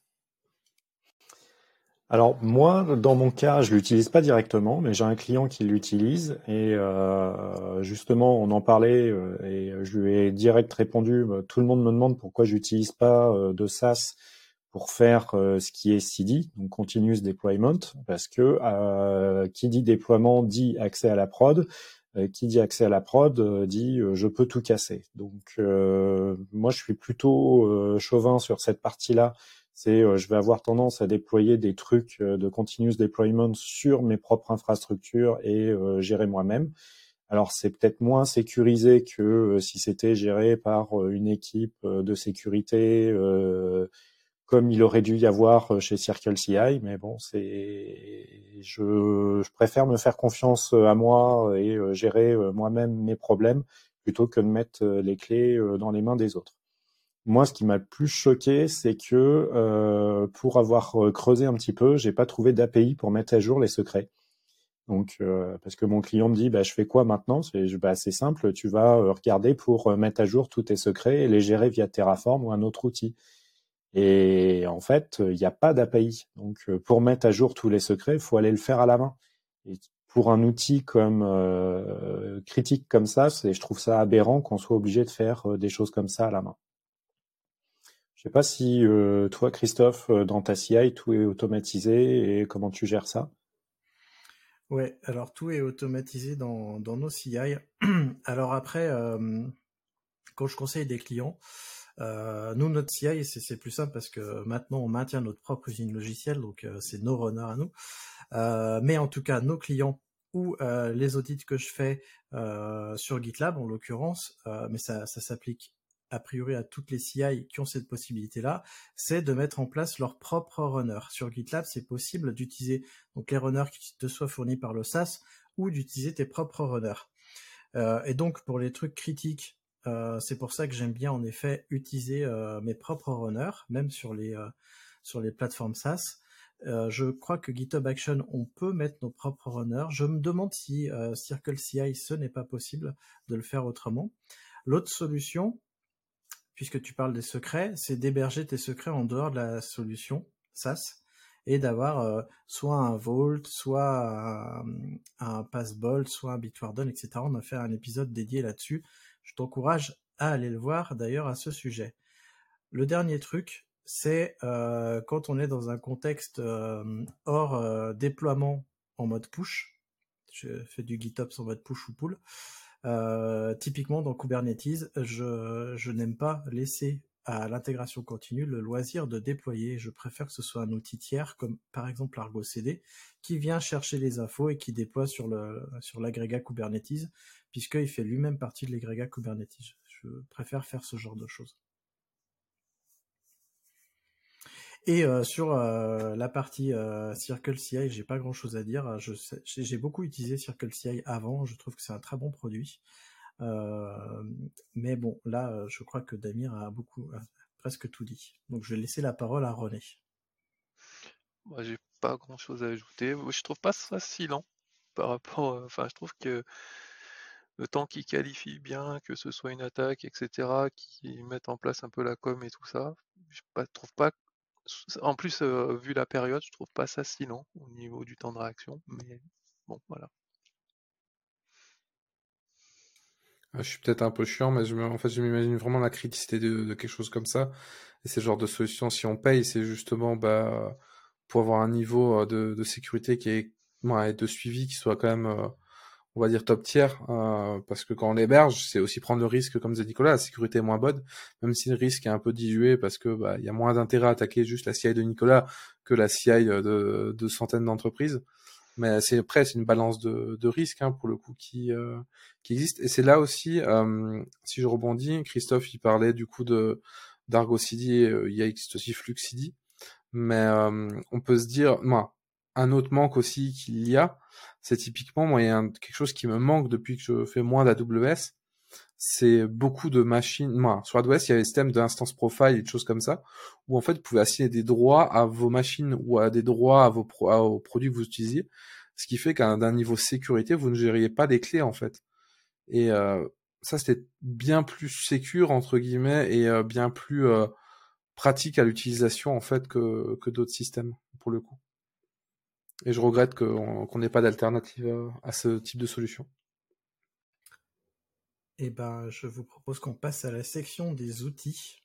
Speaker 4: Alors moi, dans mon cas, je l'utilise pas directement, mais j'ai un client qui l'utilise et euh, justement, on en parlait euh, et je lui ai direct répondu. Bah, tout le monde me demande pourquoi j'utilise pas euh, de SaaS pour faire euh, ce qui est C D, donc Continuous Deployment, parce que euh, qui dit déploiement dit accès à la prod. Euh, qui dit accès à la prod euh, dit euh, je peux tout casser. Donc euh, moi, je suis plutôt euh, chauvin sur cette partie-là. C'est euh, je vais avoir tendance à déployer des trucs euh, de continuous deployment sur mes propres infrastructures et euh, gérer moi-même. Alors c'est peut-être moins sécurisé que euh, si c'était géré par euh, une équipe euh, de sécurité euh, comme il aurait dû y avoir chez Circle C I, mais bon, c'est je, je préfère me faire confiance à moi et euh, gérer euh, moi-même mes problèmes plutôt que de mettre euh, les clés euh, dans les mains des autres. Moi, ce qui m'a le plus choqué, c'est que euh, pour avoir creusé un petit peu, j'ai pas trouvé d'A P I pour mettre à jour les secrets. Donc, euh, parce que mon client me dit, bah, je fais quoi maintenant? C'est bah, c'est simple, tu vas regarder pour mettre à jour tous tes secrets et les gérer via Terraform ou un autre outil. Et en fait, il n'y a pas d'A P I. Donc, pour mettre à jour tous les secrets, il faut aller le faire à la main. Et pour un outil comme euh, critique comme ça, c'est, je trouve ça aberrant qu'on soit obligé de faire euh, des choses comme ça à la main. Je sais pas si euh, toi, Christophe, dans ta C I, tout est automatisé et comment tu gères ça?
Speaker 2: Ouais, alors tout est automatisé dans, dans nos C I. Alors après, euh, quand je conseille des clients, euh, nous, notre C I, c'est, c'est plus simple parce que maintenant, on maintient notre propre usine logicielle, donc euh, c'est nos runners à nous. Euh, mais en tout cas, nos clients ou euh, les audits que je fais euh, sur GitLab, en l'occurrence, euh, mais ça, ça s'applique a priori à toutes les C I qui ont cette possibilité-là, c'est de mettre en place leur propre runner. Sur GitLab, c'est possible d'utiliser donc les runners qui te soient fournis par le SaaS ou d'utiliser tes propres runners. Euh, et donc, pour les trucs critiques, euh, c'est pour ça que j'aime bien en effet utiliser euh, mes propres runners, même sur les, euh, sur les plateformes SaaS. Euh, je crois que GitHub Action, on peut mettre nos propres runners. Je me demande si euh, CircleCI, ce n'est pas possible de le faire autrement. L'autre solution, puisque tu parles des secrets, c'est d'héberger tes secrets en dehors de la solution SaaS et d'avoir euh, soit un Vault, soit un, un Passbolt, soit un Bitwarden, et cetera. On a fait un épisode dédié là-dessus. Je t'encourage à aller le voir d'ailleurs à ce sujet. Le dernier truc, c'est euh, quand on est dans un contexte euh, hors euh, déploiement en mode push. Je fais du GitOps en mode push ou pull. Euh, typiquement dans Kubernetes, je, je n'aime pas laisser à l'intégration continue le loisir de déployer. Je préfère que ce soit un outil tiers, comme par exemple Argo C D, qui vient chercher les infos et qui déploie sur, le, sur l'agrégat Kubernetes, puisqu'il fait lui-même partie de l'agrégat Kubernetes. Je préfère faire ce genre de choses. Et euh, sur euh, la partie euh, CircleCI, j'ai pas grand chose à dire. Je sais, j'ai beaucoup utilisé CircleCI avant, je trouve que c'est un très bon produit. Euh, mais bon, là, je crois que Damir a beaucoup, a presque tout dit. Donc je vais laisser la parole à René.
Speaker 5: Moi, j'ai pas grand chose à ajouter. Je trouve pas ça si lent par rapport. euh, Enfin, je trouve que le temps qu'ils qualifient bien, que ce soit une attaque, et cetera, qu'ils mettent en place un peu la com et tout ça, je pas, trouve pas. En plus, euh, vu la période, je trouve pas ça si lent au niveau du temps de réaction. Mais bon, voilà.
Speaker 6: Je suis peut-être un peu chiant, mais je me, en fait, je m'imagine vraiment la criticité de, de quelque chose comme ça. Et c'est le genre de solution, si on paye, c'est justement bah, pour avoir un niveau de, de sécurité qui est, ouais, et de suivi qui soit quand même, euh, on va dire, top tier. Euh, parce que quand on l'héberge, c'est aussi prendre le risque, comme disait Nicolas, la sécurité est moins bonne, même si le risque est un peu dilué parce que bah, y a moins d'intérêt à attaquer juste la C I de Nicolas que la C I de, de centaines d'entreprises. Mais c'est après, c'est une balance de, de risque hein, pour le coup qui euh, qui existe. Et c'est là aussi, euh, si je rebondis, Christophe il parlait du coup de d'Argo C D, et, euh, il existe aussi Flux C D. Mais euh, on peut se dire, moi, un autre manque aussi qu'il y a, c'est typiquement moi il y a un, quelque chose qui me manque depuis que je fais moins d'A W S. C'est beaucoup de machines. Moi, sur A W S, il y avait le système d'instance profile et de choses comme ça, où en fait, vous pouvez assigner des droits à vos machines ou à des droits à vos, pro- à, aux produits que vous utilisez, ce qui fait qu'à d'un niveau sécurité, vous ne gériez pas les clés en fait. Et euh, ça, c'était bien plus sécure entre guillemets et euh, bien plus euh, pratique à l'utilisation en fait que que d'autres systèmes pour le coup. Et je regrette qu'on qu'on n'ait pas d'alternative à, à ce type de solution.
Speaker 2: Eh ben, je vous propose qu'on passe à la section des outils.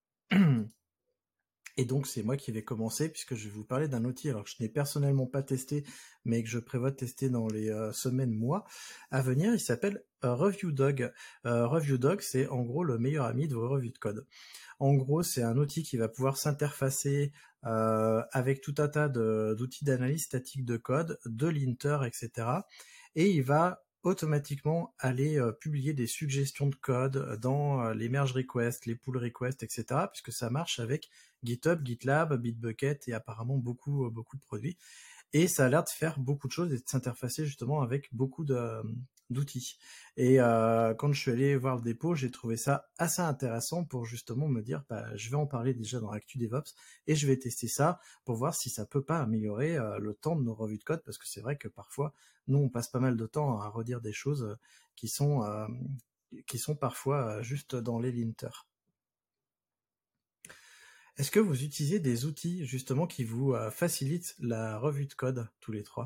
Speaker 2: Et donc, c'est moi qui vais commencer puisque je vais vous parler d'un outil alors que je n'ai personnellement pas testé, mais que je prévois de tester dans les euh, semaines, mois à venir. Il s'appelle euh, ReviewDog. Euh, ReviewDog, c'est en gros le meilleur ami de vos revues de code. En gros, c'est un outil qui va pouvoir s'interfacer euh, avec tout un tas de, d'outils d'analyse statique de code, de linter, et cetera. Et il va automatiquement aller euh, publier des suggestions de code dans euh, les merge requests, les pull requests, et cetera. Puisque ça marche avec GitHub, GitLab, Bitbucket et apparemment beaucoup, beaucoup de produits. Et ça a l'air de faire beaucoup de choses et de s'interfacer justement avec beaucoup de, d'outils. Et euh, quand je suis allé voir le dépôt, j'ai trouvé ça assez intéressant pour justement me dire, bah, je vais en parler déjà dans Actu DevOps et je vais tester ça pour voir si ça peut pas améliorer euh, le temps de nos revues de code, parce que c'est vrai que parfois, nous, on passe pas mal de temps à redire des choses qui sont, euh, qui sont parfois juste dans les linters. Est-ce que vous utilisez des outils justement qui vous euh, facilitent la revue de code tous les trois ?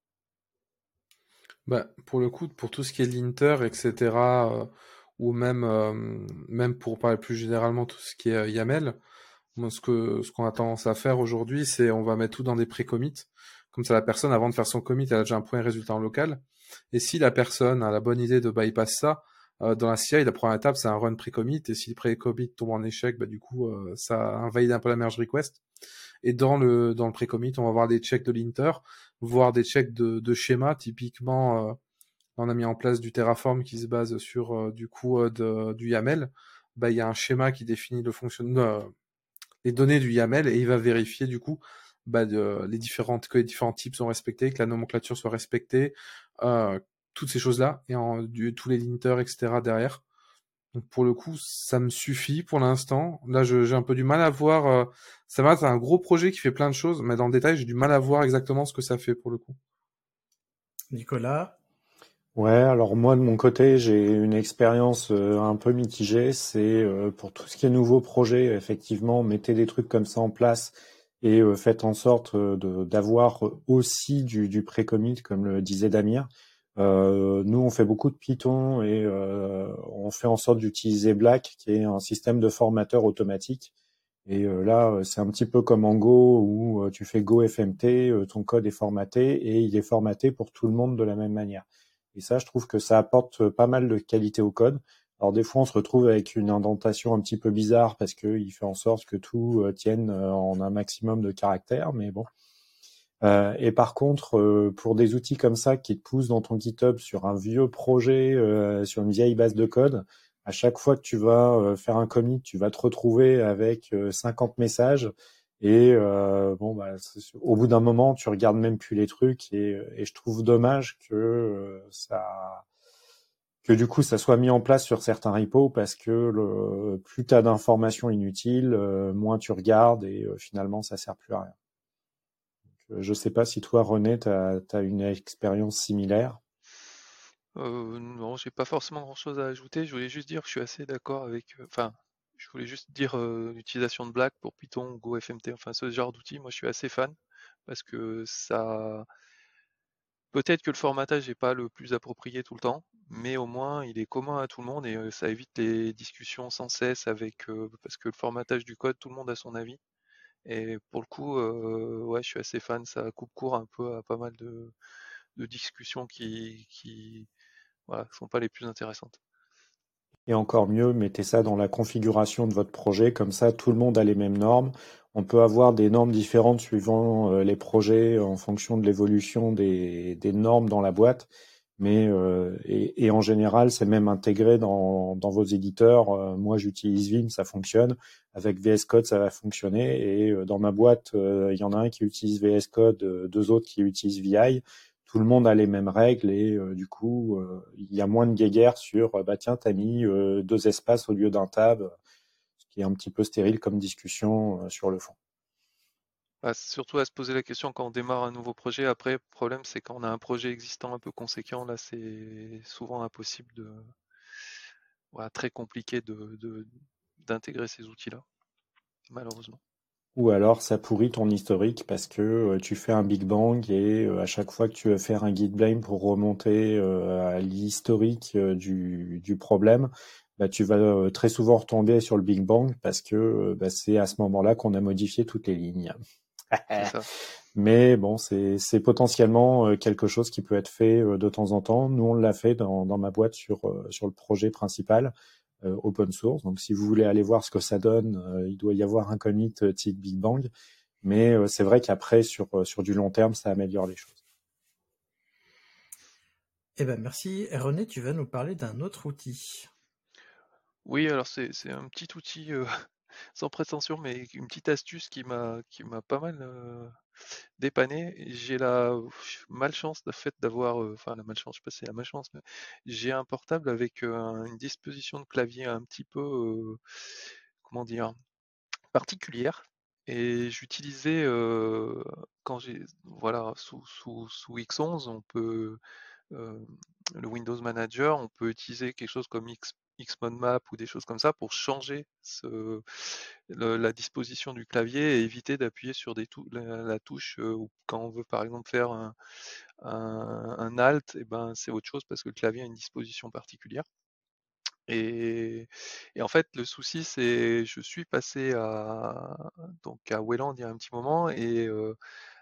Speaker 6: Bah, pour le coup, pour tout ce qui est linter, et cetera, euh, ou même, euh, même pour parler plus généralement tout ce qui est euh, YAML, moi, ce que ce qu'on a tendance à faire aujourd'hui, c'est on va mettre tout dans des pré-commits. Comme ça, la personne, avant de faire son commit, elle a déjà un premier résultat en local. Et si la personne a la bonne idée de bypass ça, euh, dans la C I, la première étape, c'est un run pre-commit. Et si le pre-commit tombe en échec, bah, du coup, euh, ça invalide un peu la merge request. Et dans le, dans le pre-commit, on va voir des checks de linter, voir des checks de, de schéma. Typiquement, euh, on a mis en place du Terraform qui se base sur, euh, du coup, euh, de, du YAML. Bah, il y a un schéma qui définit le fonctionnement, euh, les données du YAML, et il va vérifier, du coup, bah, de, les différentes, que les différents types sont respectés, que la nomenclature soit respectée, euh, toutes ces choses-là, et en, du, tous les linters, et cetera derrière. Donc pour le coup, ça me suffit pour l'instant. Là, je, j'ai un peu du mal à voir. Euh, ça va, c'est un gros projet qui fait plein de choses, mais dans le détail, j'ai du mal à voir exactement ce que ça fait pour le coup.
Speaker 2: Nicolas?
Speaker 4: Ouais, alors moi de mon côté, j'ai une expérience euh, un peu mitigée. C'est euh, pour tout ce qui est nouveau projet, effectivement, mettez des trucs comme ça en place et euh, faites en sorte euh, de, d'avoir aussi du, du pré-commit, comme le disait Damir. Euh, nous, on fait beaucoup de Python et euh, on fait en sorte d'utiliser Black, qui est un système de formateur automatique. Et euh, là, euh, c'est un petit peu comme en Go, où euh, tu fais Go F M T, euh, ton code est formaté et il est formaté pour tout le monde de la même manière. Et ça, je trouve que ça apporte pas mal de qualité au code. Alors des fois, on se retrouve avec une indentation un petit peu bizarre parce qu'il fait en sorte que tout euh, tienne euh, en un maximum de caractères, mais bon. Euh, et par contre, euh, pour des outils comme ça qui te poussent dans ton GitHub sur un vieux projet, euh, sur une vieille base de code, à chaque fois que tu vas euh, faire un commit, tu vas te retrouver avec euh, cinquante messages. Et euh, bon, bah, au bout d'un moment, tu regardes même plus les trucs. Et, et je trouve dommage que euh, ça, que du coup, ça soit mis en place sur certains repos parce que le, plus tu as d'informations inutiles, euh, moins tu regardes et euh, finalement, ça sert plus à rien. Je sais pas si toi, René, tu as une expérience similaire.
Speaker 5: Euh, non, j'ai pas forcément grand-chose à ajouter. Je voulais juste dire que je suis assez d'accord avec. euh, Enfin, je voulais juste dire euh, l'utilisation de Black pour Python, Go F M T, enfin ce genre d'outils. Moi, je suis assez fan parce que ça. Peut-être que le formatage n'est pas le plus approprié tout le temps, mais au moins il est commun à tout le monde et euh, ça évite les discussions sans cesse avec. euh, Parce que le formatage du code, tout le monde a son avis. Et pour le coup, euh, ouais, je suis assez fan. Ça coupe court un peu à pas mal de, de discussions qui, qui, voilà, sont pas les plus intéressantes.
Speaker 4: Et encore mieux, mettez ça dans la configuration de votre projet, comme ça tout le monde a les mêmes normes. On peut avoir des normes différentes suivant euh, les projets en fonction de l'évolution des, des normes dans la boîte, mais euh, et, et en général c'est même intégré dans, dans vos éditeurs. Euh, moi j'utilise Vim, ça fonctionne. Avec V S Code ça va fonctionner. Et euh, dans ma boîte, euh, il y en a un qui utilise V S Code, euh, deux autres qui utilisent V I. Tout le monde a les mêmes règles et euh, du coup, euh, il y a moins de guéguerre sur euh, bah tiens, t'as mis euh, deux espaces au lieu d'un tab, ce qui est un petit peu stérile comme discussion euh, sur le fond.
Speaker 5: Bah, c'est surtout à se poser la question quand on démarre un nouveau projet. Après, le problème, c'est quand on a un projet existant un peu conséquent, là, c'est souvent impossible de, voilà, très compliqué de, de- d'intégrer ces outils-là, malheureusement.
Speaker 4: Ou alors ça pourrit ton historique parce que euh, tu fais un Big Bang et euh, à chaque fois que tu veux faire un git blame pour remonter euh, à l'historique euh, du, du problème, bah, tu vas euh, très souvent retomber sur le Big Bang parce que euh, bah, c'est à ce moment-là qu'on a modifié toutes les lignes.
Speaker 5: C'est ça.
Speaker 4: Mais bon, c'est c'est potentiellement euh, quelque chose qui peut être fait euh, de temps en temps. Nous, on l'a fait dans, dans ma boîte sur, euh, sur le projet principal, euh, open source. Donc, si vous voulez aller voir ce que ça donne, euh, il doit y avoir un commit euh, type Big Bang. Mais euh, c'est vrai qu'après, sur, euh, sur du long terme, ça améliore les choses.
Speaker 2: Eh ben merci. Et René, tu vas nous parler d'un autre outil.
Speaker 5: Oui, alors c'est c'est un petit outil euh, sans prétention, mais une petite astuce qui m'a qui m'a pas mal euh, dépanné. J'ai la pff, malchance de fait d'avoir, euh, enfin la malchance, je sais pas si c'est la malchance, mais j'ai un portable avec euh, un- une disposition de clavier un petit peu, euh, comment dire, particulière. Et j'utilisais euh, quand j'ai, voilà, sous, sous, sous X onze, on peut euh, le Windows Manager, on peut utiliser quelque chose comme X, Xmodmap ou des choses comme ça pour changer ce, le- la disposition du clavier et éviter d'appuyer sur des tou- la, la touche euh, ou quand on veut par exemple faire un, un- un Alt, et ben c'est autre chose parce que le clavier a une disposition particulière. Et, et en fait, le souci, c'est je suis passé à, donc à Wayland il y a un petit moment et euh,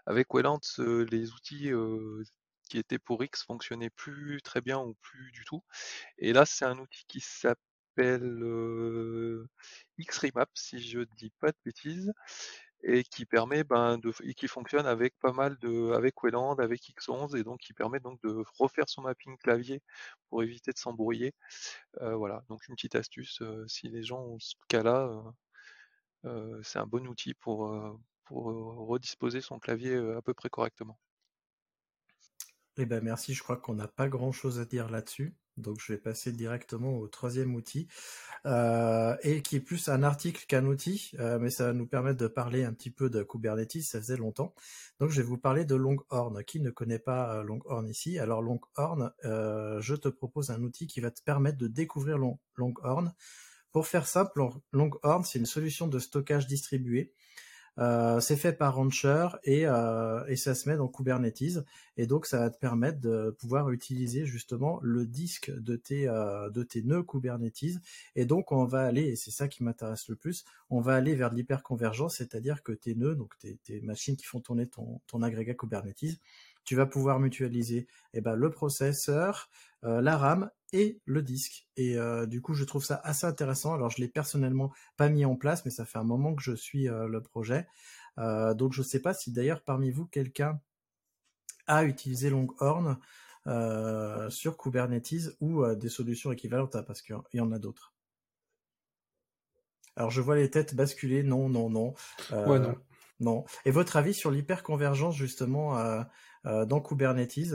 Speaker 5: avec Wayland, ce- les outils euh, qui étaient pour X fonctionnaient plus très bien ou plus du tout. Et là, c'est un outil qui s'appelle euh, Xremap, si je dis pas de bêtises, et qui permet ben, de, et qui fonctionne avec pas mal de, avec Wayland, avec X onze, et donc qui permet donc de refaire son mapping clavier pour éviter de s'embrouiller. Euh, voilà, donc une petite astuce, euh, si les gens ont ce cas-là, euh, euh, c'est un bon outil pour, euh, pour euh, redisposer son clavier euh, à peu près correctement.
Speaker 2: Eh ben merci, je crois qu'on n'a pas grand-chose à dire là-dessus. Donc je vais passer directement au troisième outil, euh, et qui est plus un article qu'un outil, euh, mais ça va nous permettre de parler un petit peu de Kubernetes, ça faisait longtemps. Donc je vais vous parler de Longhorn. Qui ne connaît pas euh, Longhorn ici? Alors Longhorn, euh, je te propose un outil qui va te permettre de découvrir Long- Longhorn. Pour faire simple, Long- Longhorn, c'est une solution de stockage distribué. Euh, c'est fait par Rancher et, euh, et ça se met dans Kubernetes, et donc ça va te permettre de pouvoir utiliser justement le disque de tes, euh, de tes nœuds Kubernetes. Et donc on va aller, et c'est ça qui m'intéresse le plus, on va aller vers de l'hyperconvergence, c'est-à-dire que tes nœuds, donc tes, tes machines qui font tourner ton, ton agrégat Kubernetes, tu vas pouvoir mutualiser eh ben, le processeur, euh, la RAM et le disque. Et euh, du coup, je trouve ça assez intéressant. Alors, je l'ai personnellement pas mis en place, mais ça fait un moment que je suis euh, le projet. Euh, donc, je ne sais pas si d'ailleurs parmi vous, quelqu'un a utilisé Longhorn euh, sur Kubernetes ou euh, des solutions équivalentes, hein, parce qu'il y en a d'autres. Alors, je vois les têtes basculer. Non, non, non. Euh,
Speaker 6: Ouais, non.
Speaker 2: Non. Et votre avis sur l'hyperconvergence, justement, euh, euh, dans Kubernetes?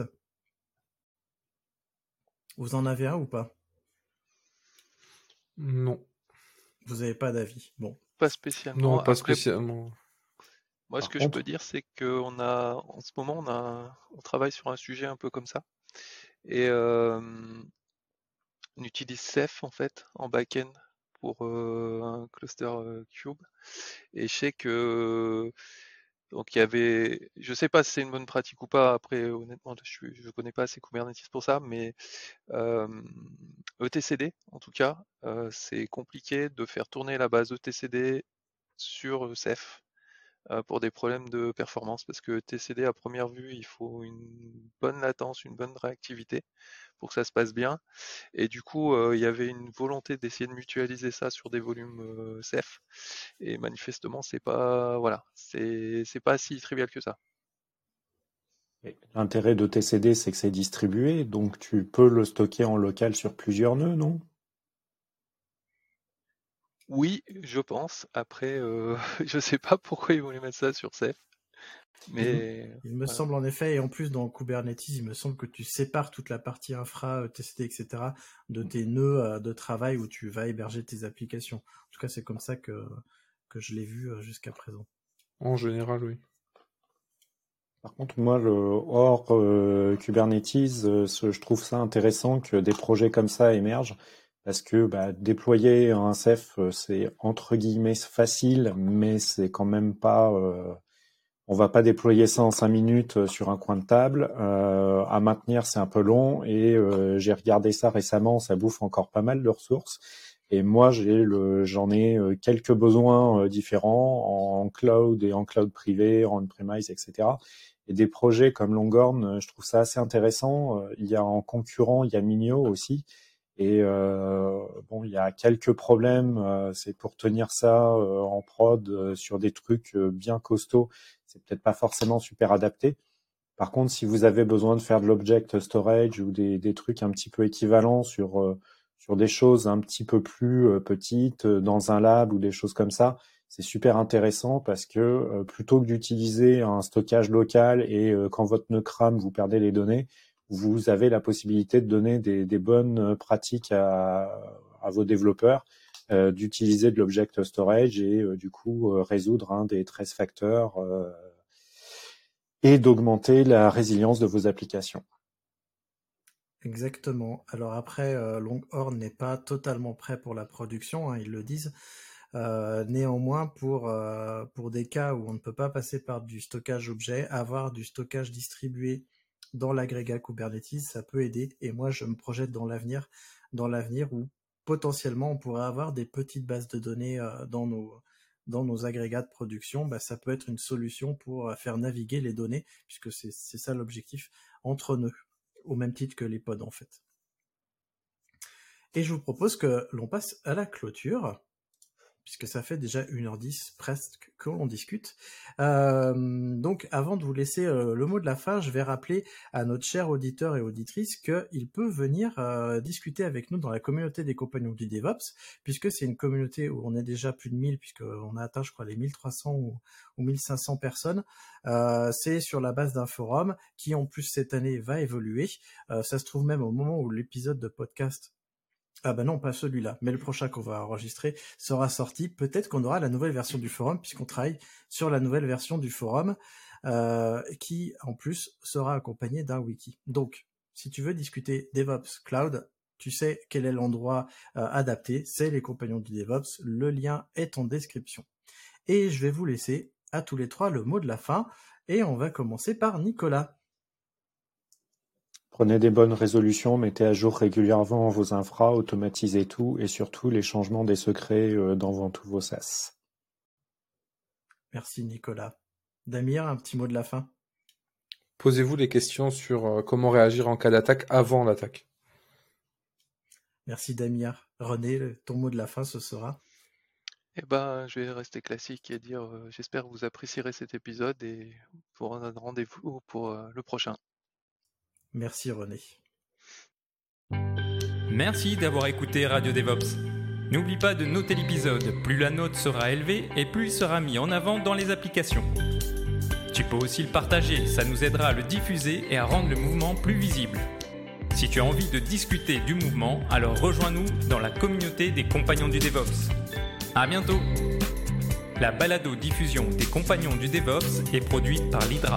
Speaker 2: Vous en avez un ou pas?
Speaker 6: Non.
Speaker 2: Vous n'avez pas d'avis. Bon.
Speaker 5: Pas
Speaker 6: Non,
Speaker 5: spécialement.
Speaker 6: pas
Speaker 5: Après,
Speaker 6: spécialement.
Speaker 5: moi, ce
Speaker 4: Par
Speaker 5: que je peux
Speaker 4: contre,
Speaker 5: dire, c'est qu'on a, en ce moment, on a, on travaille sur un sujet un peu comme ça. Et euh, on utilise Ceph, en fait, en back-end pour euh, un cluster euh, Cube. Et je sais que, donc il y avait, je sais pas si c'est une bonne pratique ou pas, après, honnêtement, je suis, je connais pas assez Kubernetes pour ça, mais euh, E T C D, en tout cas, euh, c'est compliqué de faire tourner la base E T C D sur Ceph. Euh, pour des problèmes de performance, parce que T C D à première vue, il faut une bonne latence, une bonne réactivité pour que ça se passe bien. Et du coup, euh, il y avait une volonté d'essayer de mutualiser ça sur des volumes euh, Ceph. Et manifestement, c'est pas, voilà, c'est c'est pas si trivial que ça.
Speaker 4: l'intérêt de T C D, c'est que c'est distribué, donc tu peux le stocker en local sur plusieurs nœuds, non?
Speaker 5: Oui, je pense. Après, euh, je sais pas pourquoi ils voulaient mettre ça sur Ceph,
Speaker 2: Il, m-
Speaker 5: mais
Speaker 2: il me
Speaker 5: voilà.
Speaker 2: semble en effet, et en plus dans Kubernetes, il me semble que tu sépares toute la partie infra, euh, T C D, et cetera, de tes nœuds euh, de travail où tu vas héberger tes applications. En tout cas, c'est comme ça que, que je l'ai vu euh, jusqu'à présent.
Speaker 6: En général, oui.
Speaker 4: Par contre, moi, le hors euh, Kubernetes, euh, ce- je trouve ça intéressant que des projets comme ça émergent, parce que bah, déployer un Ceph, euh, c'est entre guillemets facile, mais c'est quand même pas. Euh, on va pas déployer ça en cinq minutes euh, sur un coin de table. Euh, à maintenir, c'est un peu long, et euh, j'ai regardé ça récemment, ça bouffe encore pas mal de ressources. Et moi, j'ai le, j'en ai euh, quelques besoins euh, différents en cloud et en cloud privé, en on-premise, et cetera. Et des projets comme Longhorn, euh, je trouve ça assez intéressant. Euh, Il y a en concurrent, il y a Minio aussi. Et euh, bon, il y a quelques problèmes. euh, c'est pour tenir ça euh, en prod euh, sur des trucs euh, bien costauds. C'est peut-être pas forcément super adapté. Par contre, si vous avez besoin de faire de l'object storage ou des, des trucs un petit peu équivalents sur euh, sur des choses un petit peu plus euh, petites euh, dans un lab ou des choses comme ça, c'est super intéressant parce que euh, plutôt que d'utiliser un stockage local et euh, quand votre nœud crame, vous perdez les données, vous avez la possibilité de donner des, des bonnes pratiques à, à vos développeurs, euh, d'utiliser de l'object storage et euh, du coup euh, résoudre un des treize facteurs euh, et d'augmenter la résilience de vos applications.
Speaker 2: Exactement. Alors après, euh, Longhorn n'est pas totalement prêt pour la production, hein, ils le disent. Euh, néanmoins, pour, euh, pour des cas où on ne peut pas passer par du stockage objet, avoir du stockage distribué dans l'agrégat Kubernetes, ça peut aider. Et moi, je me projette dans l'avenir, dans l'avenir où potentiellement on pourrait avoir des petites bases de données euh, dans nos dans nos agrégats de production, bah, ça peut être une solution pour faire naviguer les données, puisque c'est, c'est ça l'objectif entre nœuds, au même titre que les pods en fait. Et je vous propose que l'on passe à la clôture, puisque ça fait déjà une heure dix presque que l'on discute. Euh, donc avant de vous laisser euh, le mot de la fin, je vais rappeler à notre cher auditeur et auditrice qu'il peut venir euh, discuter avec nous dans la communauté des compagnons du DevOps, puisque c'est une communauté où on est déjà plus de mille, puisqu'on a atteint je crois les mille trois cents ou, ou mille cinq cents personnes. Euh, c'est sur la base d'un forum qui en plus cette année va évoluer. Euh, ça se trouve même au moment où l'épisode de podcast Ah ben non, pas celui-là, mais le prochain qu'on va enregistrer sera sorti. Peut-être qu'on aura la nouvelle version du forum, puisqu'on travaille sur la nouvelle version du forum, euh, qui en plus sera accompagnée d'un wiki. Donc, si tu veux discuter DevOps Cloud, tu sais quel est l'endroit euh, adapté, c'est les compagnons du DevOps, le lien est en description. Et je vais vous laisser à tous les trois le mot de la fin, et on va commencer par Nicolas.
Speaker 4: Prenez des bonnes résolutions, mettez à jour régulièrement vos infras, automatisez tout et surtout les changements des secrets dans tous vos SaaS.
Speaker 2: Merci Nicolas. Damir, un petit mot de la fin.
Speaker 6: Posez-vous les questions sur comment réagir en cas d'attaque avant l'attaque.
Speaker 2: Merci Damir. René, ton mot de la fin ce sera?
Speaker 5: Eh ben, je vais rester classique et dire euh, j'espère que vous apprécierez cet épisode et vous donne rendez-vous pour euh, le prochain.
Speaker 2: Merci René.
Speaker 3: Merci d'avoir écouté Radio DevOps. N'oublie pas de noter l'épisode, plus la note sera élevée et plus il sera mis en avant dans les applications. Tu peux aussi le partager, ça nous aidera à le diffuser et à rendre le mouvement plus visible. Si tu as envie de discuter du mouvement, alors rejoins-nous dans la communauté des compagnons du DevOps. À bientôt. La balado-diffusion des compagnons du DevOps est produite par l'Hydra.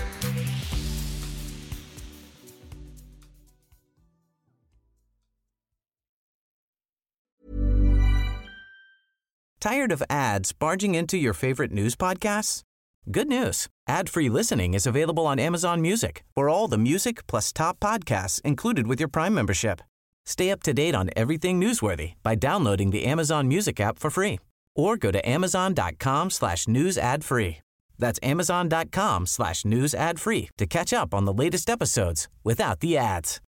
Speaker 1: Tired of ads barging into your favorite news podcasts? Good news. Ad-free listening is available on Amazon Music for all the music plus top podcasts included with your Prime membership. Stay up to date on everything newsworthy by downloading the Amazon Music app for free or go to amazon.com slash news ad free. That's amazon.com slash news ad free to catch up on the latest episodes without the ads.